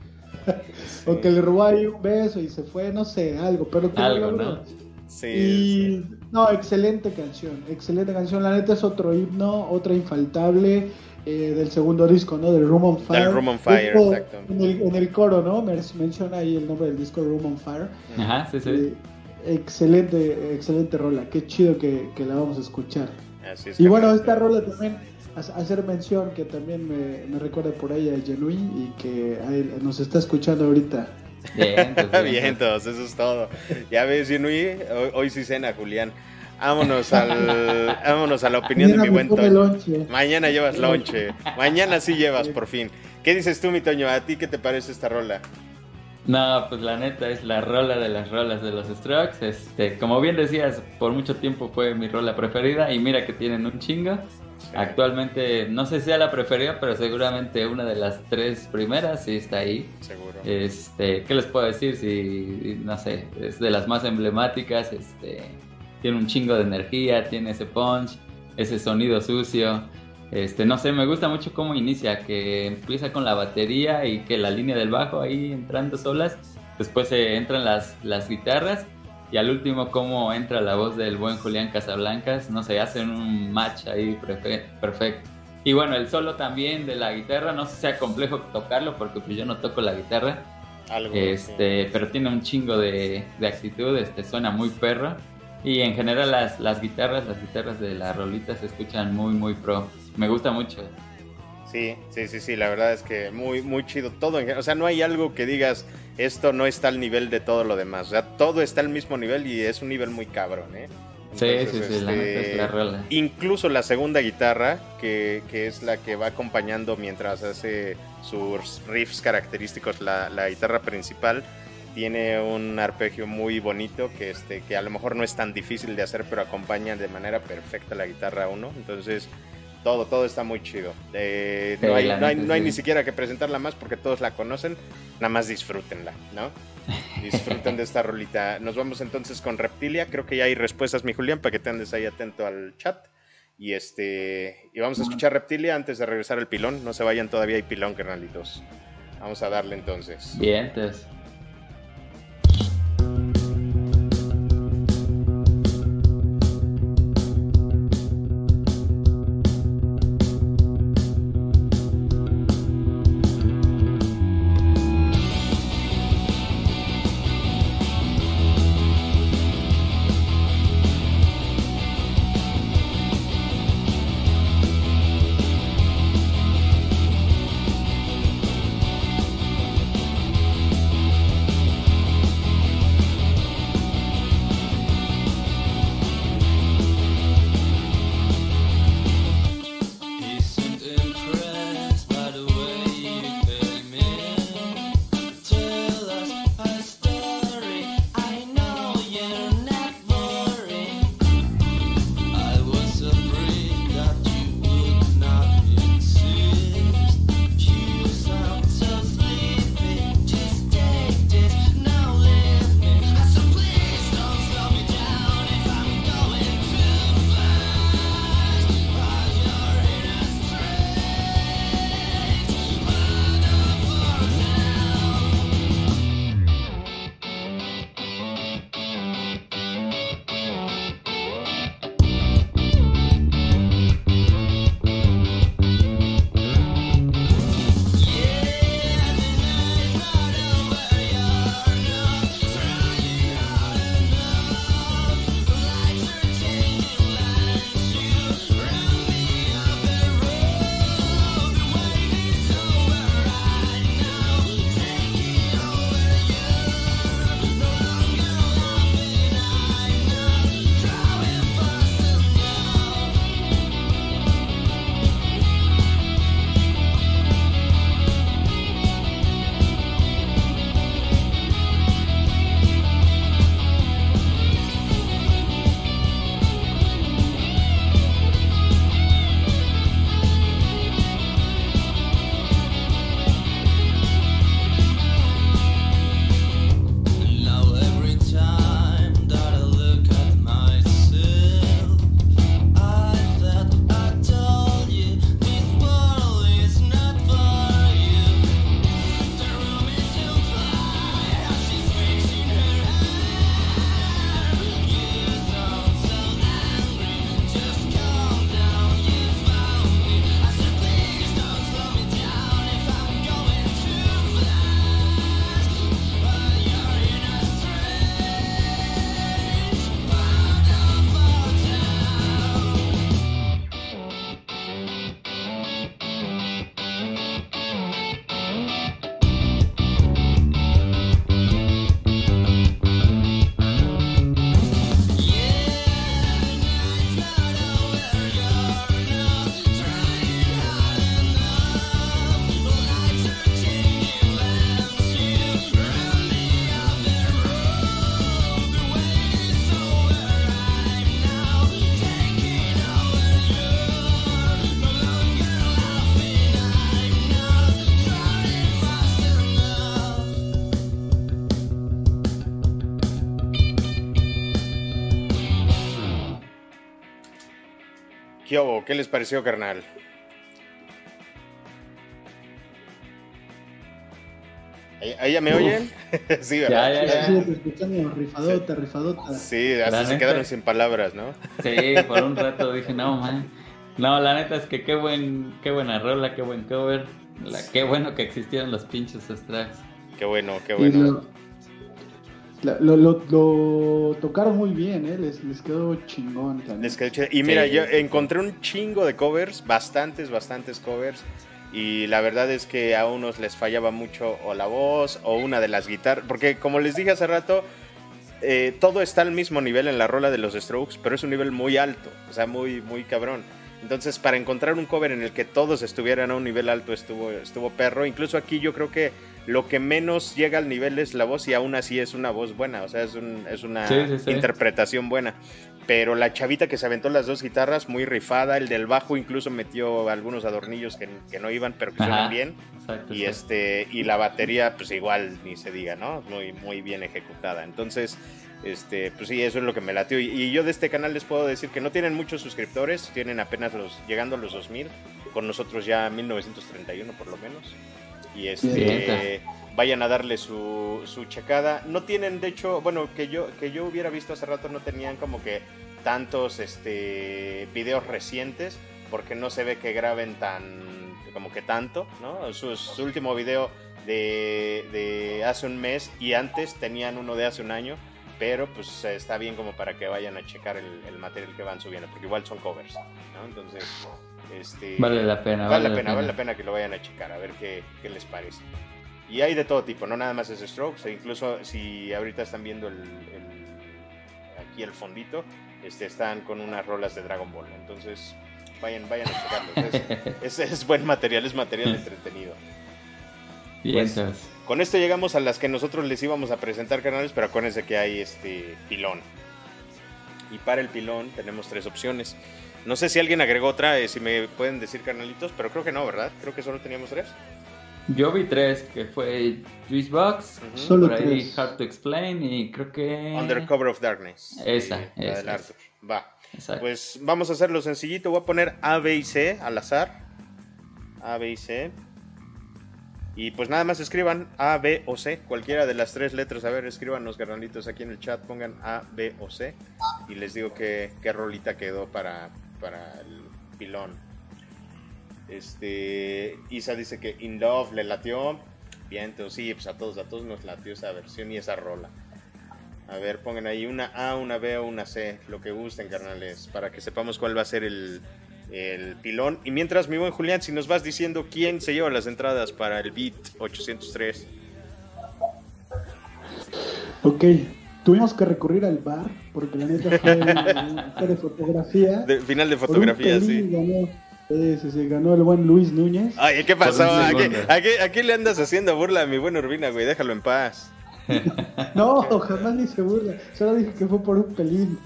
Speaker 3: O que le robó ahí un beso y se fue, no sé, algo, pero que
Speaker 2: Algo,
Speaker 3: lo logró.
Speaker 2: ¿no?
Speaker 1: Sí.
Speaker 3: Y no, excelente canción, excelente canción. La neta es otro himno, otra infaltable eh, del segundo disco, ¿no? Del Room on Fire.
Speaker 1: Del Room on Fire,
Speaker 3: Esto,
Speaker 1: exacto.
Speaker 3: En el, en el coro, ¿no? Men- menciona ahí el nombre del disco, Room on Fire.
Speaker 2: Ajá, sí, sí.
Speaker 3: Eh, excelente, excelente rola. Qué chido que, que la vamos a escuchar.
Speaker 1: Así es,
Speaker 3: Y bueno,
Speaker 1: carnalito.
Speaker 3: esta rola también, ha- hacer mención que también me, me recuerda por ahí a Genui y que a él nos está escuchando ahorita.
Speaker 2: Bien, pues, bien,
Speaker 1: Bien,
Speaker 2: pues.
Speaker 1: eso es todo. Ya ves, Inui, hoy, hoy sí cena, Julián. Vámonos al, vámonos a la opinión de
Speaker 3: Mañana
Speaker 1: mi
Speaker 3: me
Speaker 1: buen
Speaker 3: come
Speaker 1: Toño.
Speaker 3: lonche.
Speaker 1: Mañana llevas lonche. Mañana sí llevas, por fin. ¿Qué dices tú, mi Toño? ¿A ti qué te parece esta rola?
Speaker 2: No, pues la neta es la rola de las rolas de los Strokes. Este, como bien decías, por mucho tiempo fue mi rola preferida y mira que tienen un chingo. Actualmente no sé si sea la preferida, pero seguramente una de las tres primeras sí está ahí.
Speaker 1: Seguro.
Speaker 2: Este, ¿qué les puedo decir? Si, no sé, es de las más emblemáticas, este, tiene un chingo de energía, tiene ese punch, ese sonido sucio. Este, no sé, me gusta mucho cómo inicia, que empieza con la batería y que la línea del bajo ahí entrando solas, después se entran las, las guitarras y al último cómo entra la voz del buen Julián Casablancas, no sé, hacen un match ahí perfe- perfecto. Y bueno, el solo también de la guitarra, no sé si sea complejo tocarlo porque pues yo no toco la guitarra,
Speaker 1: Algo.
Speaker 2: este,
Speaker 1: sí.
Speaker 2: pero tiene un chingo de, de actitud, este, suena muy perro. Y en general las, las guitarras, las guitarras de la rolita se escuchan muy, muy pro. Me gusta mucho.
Speaker 1: Sí, sí, sí, sí, la verdad es que muy, muy chido todo. en gen- O sea, no hay algo que digas, esto no está al nivel de todo lo demás. O sea, todo está al mismo nivel y es un nivel muy cabrón, ¿eh?
Speaker 2: Sí,
Speaker 1: Entonces,
Speaker 2: sí, sí, la
Speaker 1: este,
Speaker 2: neta es la rola.
Speaker 1: Incluso la segunda guitarra, que, que es la que va acompañando mientras hace sus riffs característicos, la, la guitarra principal, tiene un arpegio muy bonito que, este, que a lo mejor no es tan difícil de hacer, pero acompaña de manera perfecta la guitarra uno. Entonces, todo, todo está muy chido. Eh,
Speaker 2: Sí,
Speaker 1: no hay,
Speaker 2: la
Speaker 1: no hay,
Speaker 2: neta,
Speaker 1: no hay
Speaker 2: sí.
Speaker 1: ni siquiera que presentarla más porque todos la conocen. Nada más disfrútenla, ¿no? Disfruten de esta rolita. Nos vamos entonces con Reptilia. Creo que ya hay respuestas, mi Julián, para que te andes ahí atento al chat. Y este y vamos a escuchar Reptilia antes de regresar al pilón. No se vayan, todavía hay pilón, carnalitos. Vamos a darle entonces.
Speaker 2: Bien, entonces.
Speaker 4: Thank
Speaker 1: ¿Qué hubo? ¿Qué les pareció, carnal? ¿Ahí, ahí ya me
Speaker 2: Uf.
Speaker 1: oyen? Sí, ¿verdad?
Speaker 2: Ya, ya, ya.
Speaker 3: Sí, te escuchamos, rifadota, rifadota.
Speaker 1: Sí, hasta
Speaker 2: La
Speaker 1: se
Speaker 2: neta.
Speaker 1: quedaron sin palabras, ¿no?
Speaker 2: Sí, por un rato dije, no, man. No, la neta es que qué buen, qué buena rola, qué buen cover. La, qué bueno que existieron los pinches tracks.
Speaker 1: Qué bueno, qué
Speaker 3: Y
Speaker 1: bueno.
Speaker 3: lo, la- lo, lo- lo tocaron muy bien, ¿eh? Les, les quedó chingón también.
Speaker 1: Les quedó chido. Y mira,
Speaker 2: Sí,
Speaker 1: yo
Speaker 2: sí, sí.
Speaker 1: encontré un chingo de covers, bastantes, bastantes covers. Y la verdad es que a unos les fallaba mucho o la voz o una de las guitarras. Porque como les dije hace rato, eh, todo está al mismo nivel en la rola de los Strokes, pero es un nivel muy alto, o sea, muy, muy cabrón. Entonces, para encontrar un cover en el que todos estuvieran a un nivel alto estuvo, estuvo perro. Incluso aquí yo creo que lo que menos llega al nivel es la voz y aún así es una voz buena, o sea, es, un, es una
Speaker 2: Sí, sí, sí.
Speaker 1: interpretación buena. Pero la chavita que se aventó las dos guitarras, muy rifada, el del bajo incluso metió algunos adornillos que, que no iban, pero que
Speaker 2: Ajá.
Speaker 1: suenan bien.
Speaker 2: Exacto.
Speaker 1: Y
Speaker 2: exacto.
Speaker 1: este y la batería pues igual ni se diga, ¿no? Muy muy bien ejecutada. Entonces, este pues sí, eso es lo que me latió. Y, y yo de este canal les puedo decir que no tienen muchos suscriptores, tienen apenas los llegando a los dos mil, con nosotros ya mil novecientos treinta y uno por lo menos. Y este
Speaker 2: Bien.
Speaker 1: vayan a darle su, su checada. No tienen, de hecho, bueno, que yo que yo hubiera visto hace rato, no tenían como que tantos este videos recientes, porque no se ve que graben tan como que tanto, ¿no? Su, su último video de, de hace un mes y antes tenían uno de hace un año, pero pues está bien como para que vayan a checar el, el material que van subiendo, porque igual son covers, ¿no? Entonces, este,
Speaker 2: Vale la pena,
Speaker 1: vale la pena, vale la pena que lo vayan a checar, a ver qué, qué les parece. Y hay de todo tipo, no nada más es Strokes, e incluso si ahorita están viendo el, el aquí el fondito, este, están con unas rolas de Dragon Ball, entonces vayan, vayan a checarlos, es, es, es buen material, es material entretenido.
Speaker 2: Bien,
Speaker 1: Pues,
Speaker 2: entonces.
Speaker 1: con esto llegamos a las que nosotros les íbamos a presentar, canales, pero acuérdense que hay este pilón. Y para el pilón tenemos tres opciones. No sé si alguien agregó otra, eh, si me pueden decir, carnalitos, pero creo que no, ¿verdad? Creo que solo teníamos tres.
Speaker 2: Yo vi tres, que fue Juicebox,
Speaker 1: Ujú.
Speaker 3: Solo
Speaker 2: por ahí
Speaker 3: tres.
Speaker 2: Hard to Explain y creo que...
Speaker 1: Undercover of Darkness.
Speaker 2: Esa,
Speaker 1: eh, la
Speaker 2: esa,
Speaker 1: del
Speaker 2: esa.
Speaker 1: Arthur. Va.
Speaker 2: Exacto.
Speaker 1: Pues vamos a hacerlo sencillito. Voy a poner A, B y C al azar. A, B y C. Y pues nada más escriban A, B o C. Cualquiera de las tres letras. A ver, escríbanos, carnalitos, aquí en el chat. Pongan A, B o C. Y les digo qué, qué rolita quedó para, para el pilón. Este, Isa dice que In Love le latió. Bien, entonces sí, pues a todos, a todos nos latió esa versión y esa rola. A ver, pongan ahí una A, una B o una C, lo que gusten, carnales, para que sepamos cuál va a ser el, el pilón. Y mientras, mi buen Julián, si nos vas diciendo quién se lleva las entradas para el Beat ochocientos tres.
Speaker 3: Ok, tuvimos que recurrir al bar, porque la neta fue una fue de fotografía.
Speaker 1: De, final de
Speaker 3: Por un
Speaker 1: fotografía,
Speaker 3: pelín
Speaker 1: sí.
Speaker 3: Ganó, sí, sí, sí, ganó el buen Luis Núñez.
Speaker 1: Ay, ¿qué pasó?
Speaker 2: Por un
Speaker 1: ¿A qué,
Speaker 2: segundo.
Speaker 1: a qué- a qué le andas haciendo burla a mi buen Urbina, güey? Déjalo en paz.
Speaker 3: No, jamás ni se burla. Solo dije que fue por un pelín.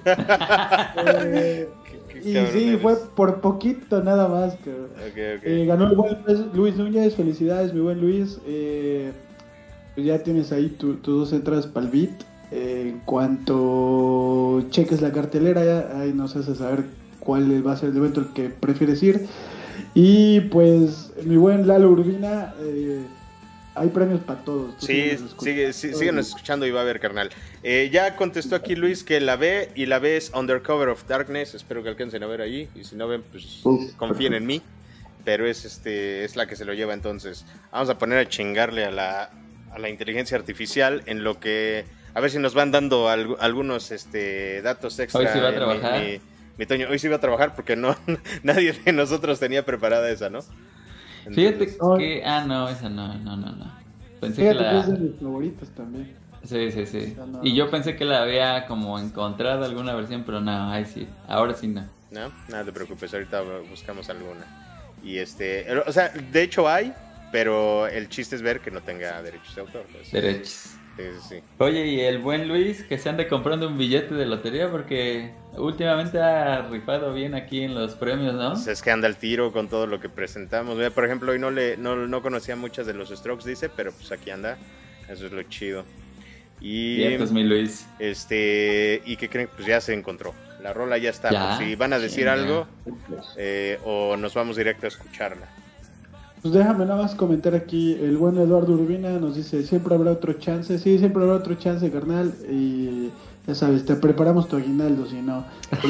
Speaker 3: Eh,
Speaker 1: Qué- qué
Speaker 3: y
Speaker 1: cabrón
Speaker 3: sí,
Speaker 1: eres.
Speaker 3: fue por poquito nada más. cabrón.
Speaker 1: Ok, ok.
Speaker 3: Eh, ganó el buen Luis- Luis Núñez. Felicidades, mi buen Luis. Eh, pues ya tienes ahí tu- tus dos entradas para el beat. Eh, en cuanto cheques la cartelera, ya, ahí nos haces saber cuál va a ser el evento al que prefieres ir. Y pues, mi buen Lalo Urbina. Eh, hay premios para todos. Tú
Speaker 1: Sí,
Speaker 3: síguenos escuchando.
Speaker 1: sigue, sí, síguenos escuchando y va a ver, carnal. Eh, ya contestó aquí Luis que la B y la B es Undercover of Darkness. Espero que alcancen a ver allí. Y si no ven, pues
Speaker 3: Uf,
Speaker 1: confíen en mí. Pero es este es la que se lo lleva entonces. Vamos a poner a chingarle a la, a la inteligencia artificial en lo que... A ver si nos van dando algu- algunos este, datos extra.
Speaker 2: Hoy sí va a
Speaker 1: eh,
Speaker 2: trabajar.
Speaker 1: Mi, mi- mi Toño, hoy sí va a trabajar porque no nadie de nosotros tenía preparada esa, ¿no?
Speaker 2: Fíjate
Speaker 1: Entonces,
Speaker 3: no.
Speaker 2: que... Ah, no, esa no, no, no, no. Pensé
Speaker 3: Fíjate
Speaker 2: que
Speaker 3: que es de
Speaker 2: la...
Speaker 3: mis favoritos también.
Speaker 2: Sí, sí, sí.
Speaker 3: No, no.
Speaker 2: Y yo pensé que la había como encontrado alguna versión, pero no, ahí sí. Ahora sí no.
Speaker 1: No, nada te preocupes, ahorita buscamos alguna. Y este, o sea, de hecho hay, pero el chiste es ver que no tenga derechos de autor. Pues.
Speaker 2: Derechos.
Speaker 1: Sí, sí, sí.
Speaker 2: Oye, y el buen Luis que se ande comprando un billete de lotería porque últimamente ha rifado bien aquí en los premios, ¿no?
Speaker 1: Pues es que anda al tiro con todo lo que presentamos. Mira, por ejemplo, hoy no le no, no conocía muchas de los Strokes, dice, pero pues aquí anda. Eso es lo chido. Y
Speaker 2: Bien, pues mi Luis.
Speaker 1: este, y que creen, pues ya se encontró La rola ya está.
Speaker 2: ¿Ya?
Speaker 1: Si van a decir
Speaker 2: Sí,
Speaker 1: algo eh, o nos vamos directo a escucharla.
Speaker 3: Pues déjame nada más comentar aquí, el buen Eduardo Urbina nos dice, siempre habrá otro chance, sí, siempre habrá otro chance, carnal, y ya sabes, te preparamos tu aguinaldo, si no.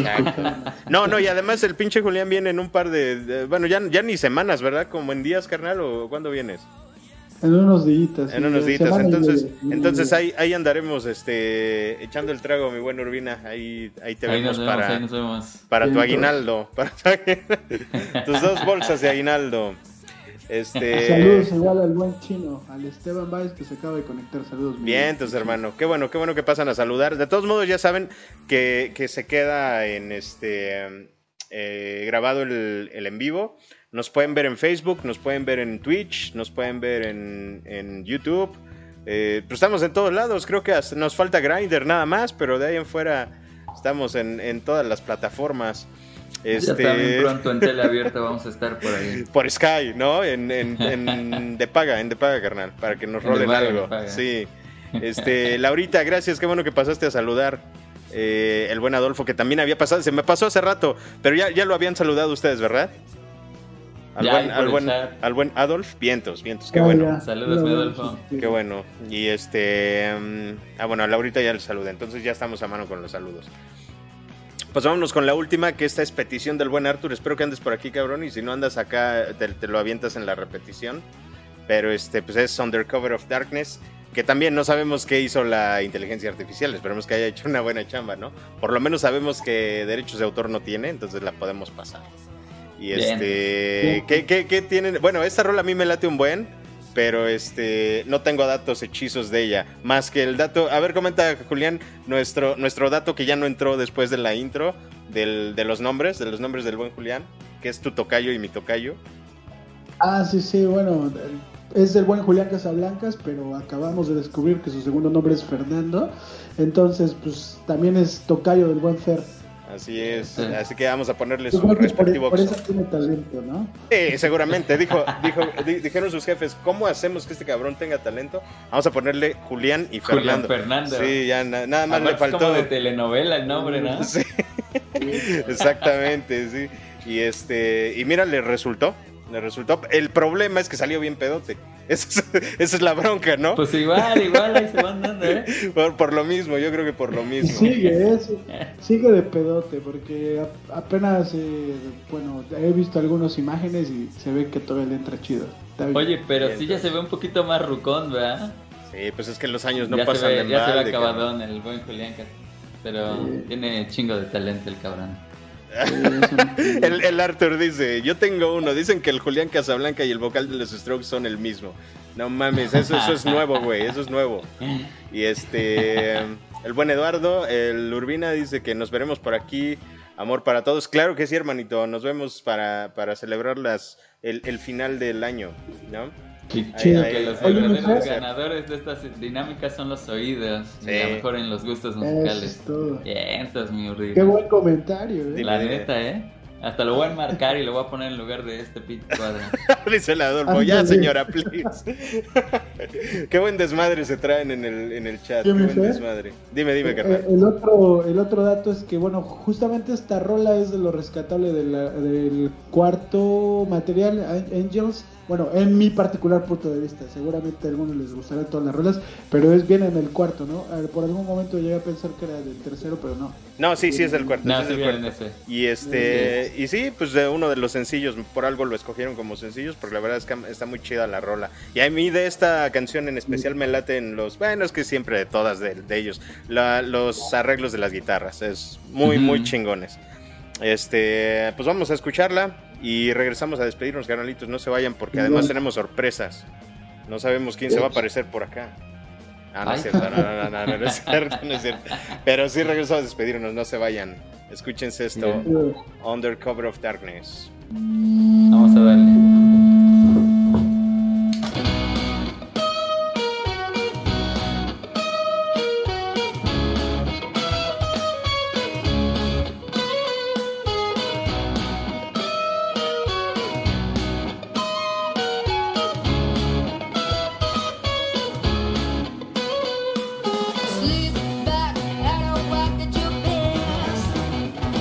Speaker 1: No, no, y además el pinche Julián viene en un par de, de bueno, ya, ya ni semanas, ¿verdad? Como en días, carnal, ¿o cuándo vienes?
Speaker 3: En unos días.
Speaker 1: En unos días, entonces, entonces ahí, ahí andaremos este, echando el trago, mi buen Urbina, ahí, ahí te
Speaker 2: Ahí
Speaker 1: vemos,
Speaker 2: nos vemos,
Speaker 1: para,
Speaker 2: ahí nos vemos.
Speaker 1: para tu
Speaker 3: Bien,
Speaker 1: aguinaldo, para tu aguinaldo. Tus dos bolsas de aguinaldo. Este...
Speaker 3: Saludos igual al buen chino, al Esteban Báez que se acaba de conectar, saludos.
Speaker 1: Bien, entonces hermano, qué bueno, qué bueno que pasan a saludar. De todos modos ya saben que, que se queda en este eh, grabado el, el en vivo. Nos pueden ver en Facebook, nos pueden ver en Twitch, nos pueden ver en, en YouTube. Eh, pues estamos en todos lados, creo que hasta nos falta Grindr nada más, pero de ahí en fuera estamos en, en todas las plataformas. Este...
Speaker 2: Ya también pronto en tele abierta vamos a estar por ahí.
Speaker 1: Por Sky, ¿no? En, en, en de paga, en de paga, carnal, para que nos
Speaker 2: En
Speaker 1: rolen
Speaker 2: de paga,
Speaker 1: algo.
Speaker 2: de paga.
Speaker 1: Sí. Este, Laurita, gracias, qué bueno que pasaste a saludar. Eh, el buen Adolfo, que también había pasado, se me pasó hace rato, pero ya, ya lo habían saludado ustedes, ¿verdad? Al,
Speaker 2: Ya,
Speaker 1: buen,
Speaker 2: ahí por
Speaker 1: al,
Speaker 2: el
Speaker 1: buen,
Speaker 2: chat.
Speaker 1: al buen Adolf, vientos, vientos, qué
Speaker 3: Ya,
Speaker 1: bueno.
Speaker 3: ya.
Speaker 2: Saludos, mi Adolfo.
Speaker 1: Qué bueno. Y este. um, ah, bueno, a Laurita ya le saludé, entonces ya estamos a mano con los saludos. Pues vámonos con la última, que esta es petición del buen Arthur. Espero que andes por aquí, cabrón. Y si no andas acá, te, te lo avientas en la repetición. Pero este, pues es Under Cover of Darkness. Que también no sabemos qué hizo la inteligencia artificial. Esperemos que haya hecho una buena chamba, ¿no? Por lo menos sabemos que derechos de autor no tiene, entonces la podemos pasar. Y
Speaker 2: Bien.
Speaker 1: este. ¿qué, qué, qué tienen? Bueno, esta rola a mí me late un buen. Pero este no tengo datos hechizos de ella. Más que el dato. A ver, comenta, Julián, nuestro, nuestro dato que ya no entró después de la intro. Del, de los nombres, de los nombres del buen Julián. Que es tu tocayo y mi tocayo.
Speaker 3: Ah, sí, sí, bueno, es el buen Julián Casablancas, pero acabamos de descubrir que su segundo nombre es Fernando. Entonces, pues también es tocayo del buen Fer.
Speaker 1: Así es,
Speaker 2: Sí.
Speaker 1: así que vamos a ponerle
Speaker 3: Yo
Speaker 1: su
Speaker 3: creo que por,
Speaker 1: respectivo.
Speaker 3: por eso tiene talento, ¿no?
Speaker 1: Sí, seguramente, dijo, dijo, di- dijeron sus jefes, ¿cómo hacemos que este cabrón tenga talento? Vamos a ponerle Julián y
Speaker 2: Julián
Speaker 1: Fernando.
Speaker 2: Fernando.
Speaker 1: Sí, ya na- nada más
Speaker 2: Aparte
Speaker 1: le faltó.
Speaker 2: es como de telenovela el nombre, ¿no?
Speaker 1: Sí, exactamente, sí. Y este, y mira, le resultó, le resultó. El problema es que salió bien pedote. Esa es, esa es la bronca, ¿no?
Speaker 2: Pues igual, igual ahí se van dando, ¿eh?
Speaker 1: Por, por lo mismo, yo creo que por lo mismo.
Speaker 3: Sigue, es, sigue de pedote, porque a- apenas, eh, bueno, he visto algunas imágenes y se ve que todavía le entra chido. Está bien.
Speaker 2: Oye, pero
Speaker 1: Bien,
Speaker 2: sí ya se ve un poquito más rucón, ¿verdad?
Speaker 1: Sí, pues es que los años no
Speaker 2: ya
Speaker 1: pasan
Speaker 2: se ve,
Speaker 1: de
Speaker 2: ya se ve
Speaker 1: balde,
Speaker 2: acabadón el buen Julián, pero
Speaker 3: Sí.
Speaker 2: tiene chingo de talento el cabrón.
Speaker 1: El, el Arthur dice, yo tengo uno, dicen que el Julián Casablanca y el vocal de los Strokes son el mismo. No mames, eso, eso es nuevo, güey, eso es nuevo. Y este, el buen Eduardo, el Urbina dice que nos veremos por aquí, amor para todos. Claro que sí, hermanito, nos vemos para, para celebrar las, el, el final del año, ¿no?
Speaker 2: Y
Speaker 3: Chido.
Speaker 2: que los
Speaker 3: Oye,
Speaker 2: verdaderos
Speaker 3: mujer.
Speaker 2: ganadores de estas dinámicas son los oídos,
Speaker 1: Sí.
Speaker 2: y a lo mejor en los gustos
Speaker 3: Eso
Speaker 2: musicales.
Speaker 3: es todo.
Speaker 2: Bien, entonces mi Uri.
Speaker 3: Qué buen comentario, ¿eh?
Speaker 2: La
Speaker 1: Dime, dime.
Speaker 2: neta, ¿eh? Hasta lo voy a enmarcar y lo voy a poner en lugar de este pit cuadro.
Speaker 1: Dice el Adolfo, ya
Speaker 3: Ándale.
Speaker 1: señora, please. Qué buen desmadre se traen en el, en el chat, qué
Speaker 3: ¿Qué me
Speaker 1: buen
Speaker 3: fue?
Speaker 1: desmadre. Dime, dime,
Speaker 3: Eh,
Speaker 1: carnal.
Speaker 3: el otro el otro dato es que, bueno, justamente esta rola es de lo rescatable de la- del cuarto material, An- Angels. Bueno, en mi particular punto de vista, seguramente a algunos les gustarán todas las rolas, pero es bien en el cuarto, ¿no? A ver, por algún momento llegué a pensar que era del tercero, pero no.
Speaker 1: No, sí, sí es del cuarto.
Speaker 2: No,
Speaker 1: es
Speaker 2: sí
Speaker 1: del
Speaker 2: viene en
Speaker 1: cuarto.
Speaker 2: ese.
Speaker 1: Y este, y sí, pues de uno de los sencillos, por algo lo escogieron como sencillos, porque la verdad es que está muy chida la rola. Y a mí de esta canción en especial me laten los, bueno, es que siempre de todas de, de ellos, la- los arreglos de las guitarras, es muy,
Speaker 2: Ujú.
Speaker 1: muy chingones. Este, pues vamos a escucharla y regresamos a despedirnos, carnalitos, no se vayan porque además tenemos sorpresas. No sabemos quién se va a aparecer por acá. Ah, no es
Speaker 2: Ay.
Speaker 1: cierto, no, no, no, no, no, no es cierto, no es cierto. Pero sí regresamos a despedirnos, no se vayan. Escúchense esto,
Speaker 2: Bien.
Speaker 1: Under Cover of Darkness.
Speaker 2: Vamos a darle.
Speaker 4: Sleep back at a whack at your best.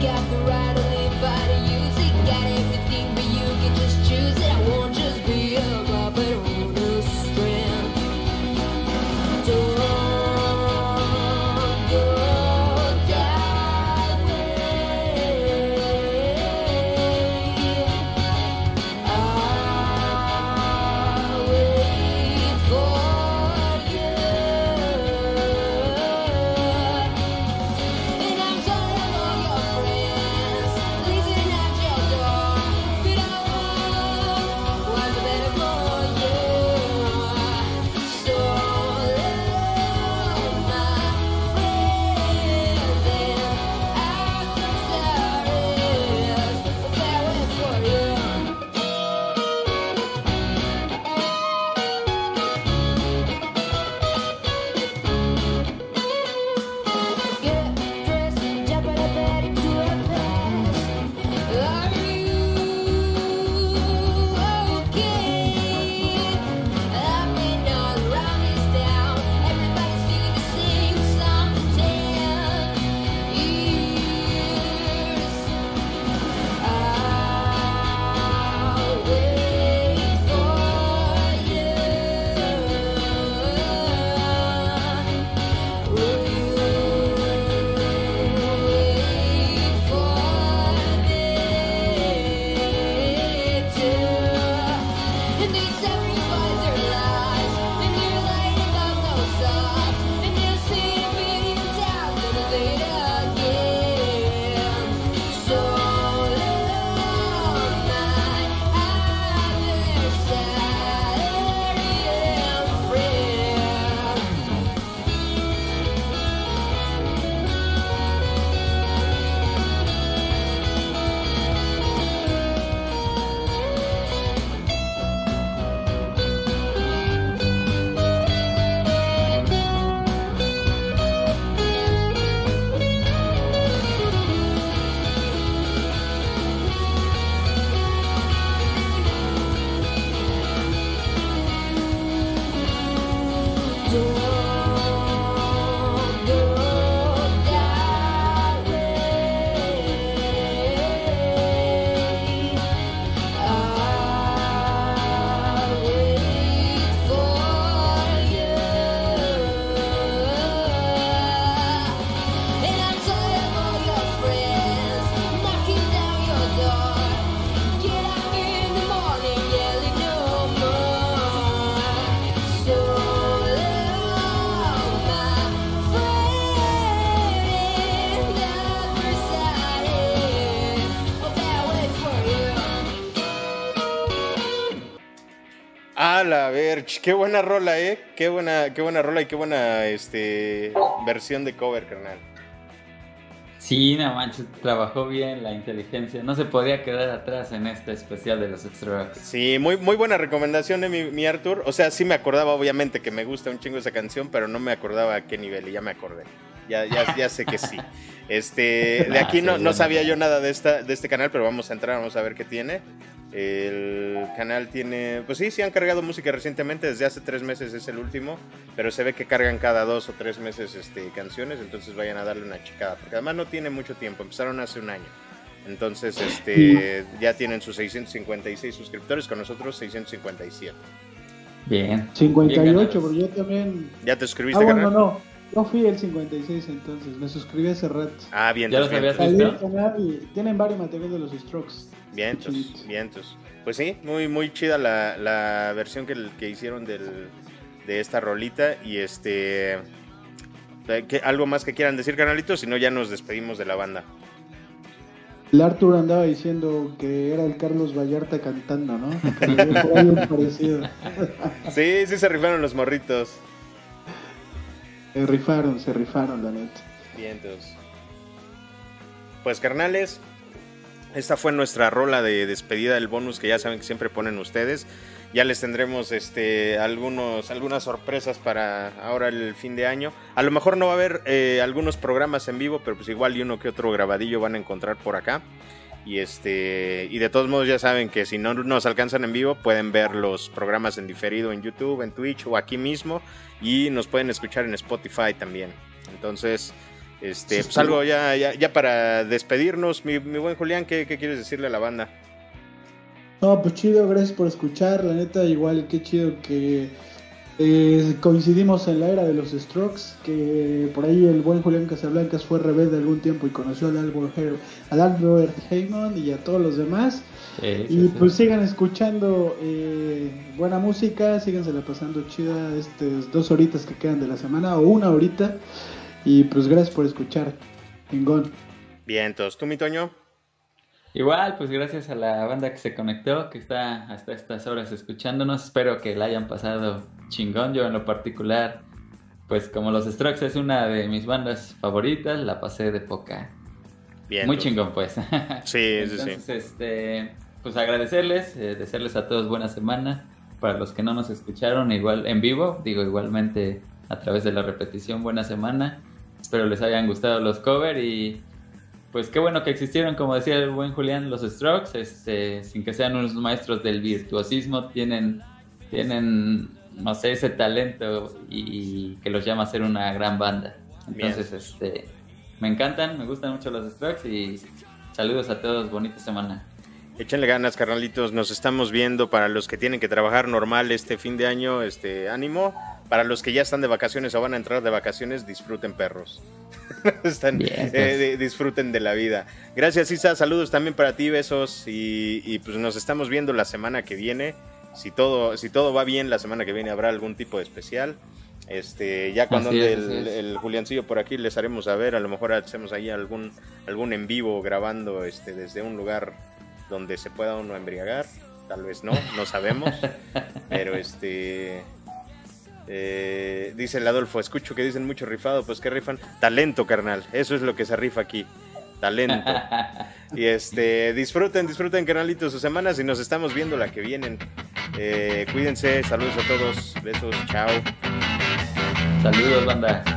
Speaker 1: A ver, qué buena rola, eh. Qué buena, qué buena rola y qué buena este versión de cover, carnal.
Speaker 2: Sí, no manches, trabajó bien la inteligencia. No se podía quedar atrás en este especial de los Strokes.
Speaker 1: Sí, muy, muy buena recomendación de mi, mi Arthur. O sea, sí me acordaba, obviamente, que me gusta un chingo esa canción, pero no me acordaba a qué nivel, y ya me acordé. Ya, ya, ya sé que sí. Este, de aquí no, no sabía yo nada de esta, de este canal, pero vamos a entrar, vamos a ver qué tiene. El canal tiene, pues sí, sí han cargado música recientemente, desde hace tres meses es el último, pero se ve que cargan cada dos o tres meses este, canciones, entonces vayan a darle una checada, porque además no tiene mucho tiempo, empezaron hace un año, entonces este, ya tienen sus seiscientos cincuenta y seis suscriptores, con nosotros seiscientos cincuenta y siete.
Speaker 2: Bien.
Speaker 3: cincuenta y ocho, pero yo también...
Speaker 1: ¿Ya te suscribiste,
Speaker 3: ah, bueno,
Speaker 1: canal?
Speaker 3: no, yo fui el cincuenta y seis entonces, me suscribí hace rato.
Speaker 1: Ah, bien.
Speaker 2: ¿Ya los
Speaker 1: bien.
Speaker 2: habías
Speaker 3: Salí
Speaker 2: visto?
Speaker 3: al canal y tienen varios materiales de los Strokes.
Speaker 1: Vientos, vientos. Pues sí, muy, muy chida la, la versión que, que hicieron del, de esta rolita. Y este... ¿qué, ¿algo más que quieran decir, canalitos? Si no, ya nos despedimos de la banda.
Speaker 3: El Arthur andaba diciendo que era el Carlos Vallarta cantando, ¿no? Que me dio por ahí un parecido.
Speaker 1: Sí, sí se rifaron los morritos.
Speaker 3: Se rifaron, se rifaron, la neta.
Speaker 1: Vientos. Pues, carnales, esta fue nuestra rola de despedida del bonus que ya saben que siempre ponen ustedes. Ya les tendremos este algunos algunas sorpresas para ahora el fin de año. A lo mejor no va a haber eh, algunos programas en vivo, pero pues igual y uno que otro grabadillo van a encontrar por acá. Y este y de todos modos ya saben que si no nos alcanzan en vivo pueden ver los programas en diferido en YouTube, en Twitch o aquí mismo, y nos pueden escuchar en Spotify también. Entonces Este, pues algo ya, ya, ya para despedirnos, mi, mi buen Julián, ¿qué, ¿qué quieres decirle a la banda?
Speaker 3: No, pues chido, gracias por escuchar, la neta, igual qué chido que eh, coincidimos en la era de los Strokes, que por ahí el buen Julián Casablancas fue rebelde algún tiempo y conoció al Albert, al Albert Hammond y a todos los demás. Sí, sí, y pues sí. Sigan escuchando eh, buena música, sígansela pasando chida estas dos horitas que quedan de la semana o una horita. Y pues gracias por escuchar, chingón.
Speaker 1: Bien, entonces, ¿tú, mi Toño?
Speaker 2: Igual, pues gracias a la banda que se conectó, que está hasta estas horas escuchándonos. Espero que la hayan pasado chingón. Yo en lo particular, pues como los Strokes es una de mis bandas favoritas, la pasé de poca. Bien. Muy entonces. Chingón, pues.
Speaker 1: Sí,
Speaker 2: Entonces,
Speaker 1: sí, sí.
Speaker 2: este, pues agradecerles, eh, desearles a todos buena semana. Para los que no nos escucharon igual en vivo, digo igualmente a través de la repetición, buena semana. Espero les hayan gustado los covers y pues qué bueno que existieron, como decía el buen Julián, los Strokes, este, sin que sean unos maestros del virtuosismo, tienen, tienen, no sé, ese talento y que los llama a ser una gran banda. Entonces, Bien. este, me encantan, me gustan mucho los Strokes y saludos a todos, bonita semana.
Speaker 1: Échenle ganas, carnalitos, nos estamos viendo. Para los que tienen que trabajar normal este fin de año, este, ánimo. Para los que ya están de vacaciones o van a entrar de vacaciones, disfruten, perros. están, yes, eh, disfruten de la vida. Gracias, Isa, saludos también para ti, besos. Y, y pues nos estamos viendo la semana que viene. Si todo, si todo va bien, la semana que viene habrá algún tipo de especial. Este, ya cuando ande el, el Juliancillo por aquí les haremos saber. A lo mejor hacemos ahí algún, algún en vivo grabando este, desde un lugar donde se pueda uno embriagar, tal vez no, no sabemos, pero este, eh, dice el Adolfo, escucho que dicen mucho rifado, pues ¿qué rifan? Talento, carnal, eso es lo que se rifa aquí, talento, y este, disfruten, disfruten, carnalitos, sus semanas y nos estamos viendo la que vienen, eh, cuídense, saludos a todos, besos, chao.
Speaker 2: Saludos, banda.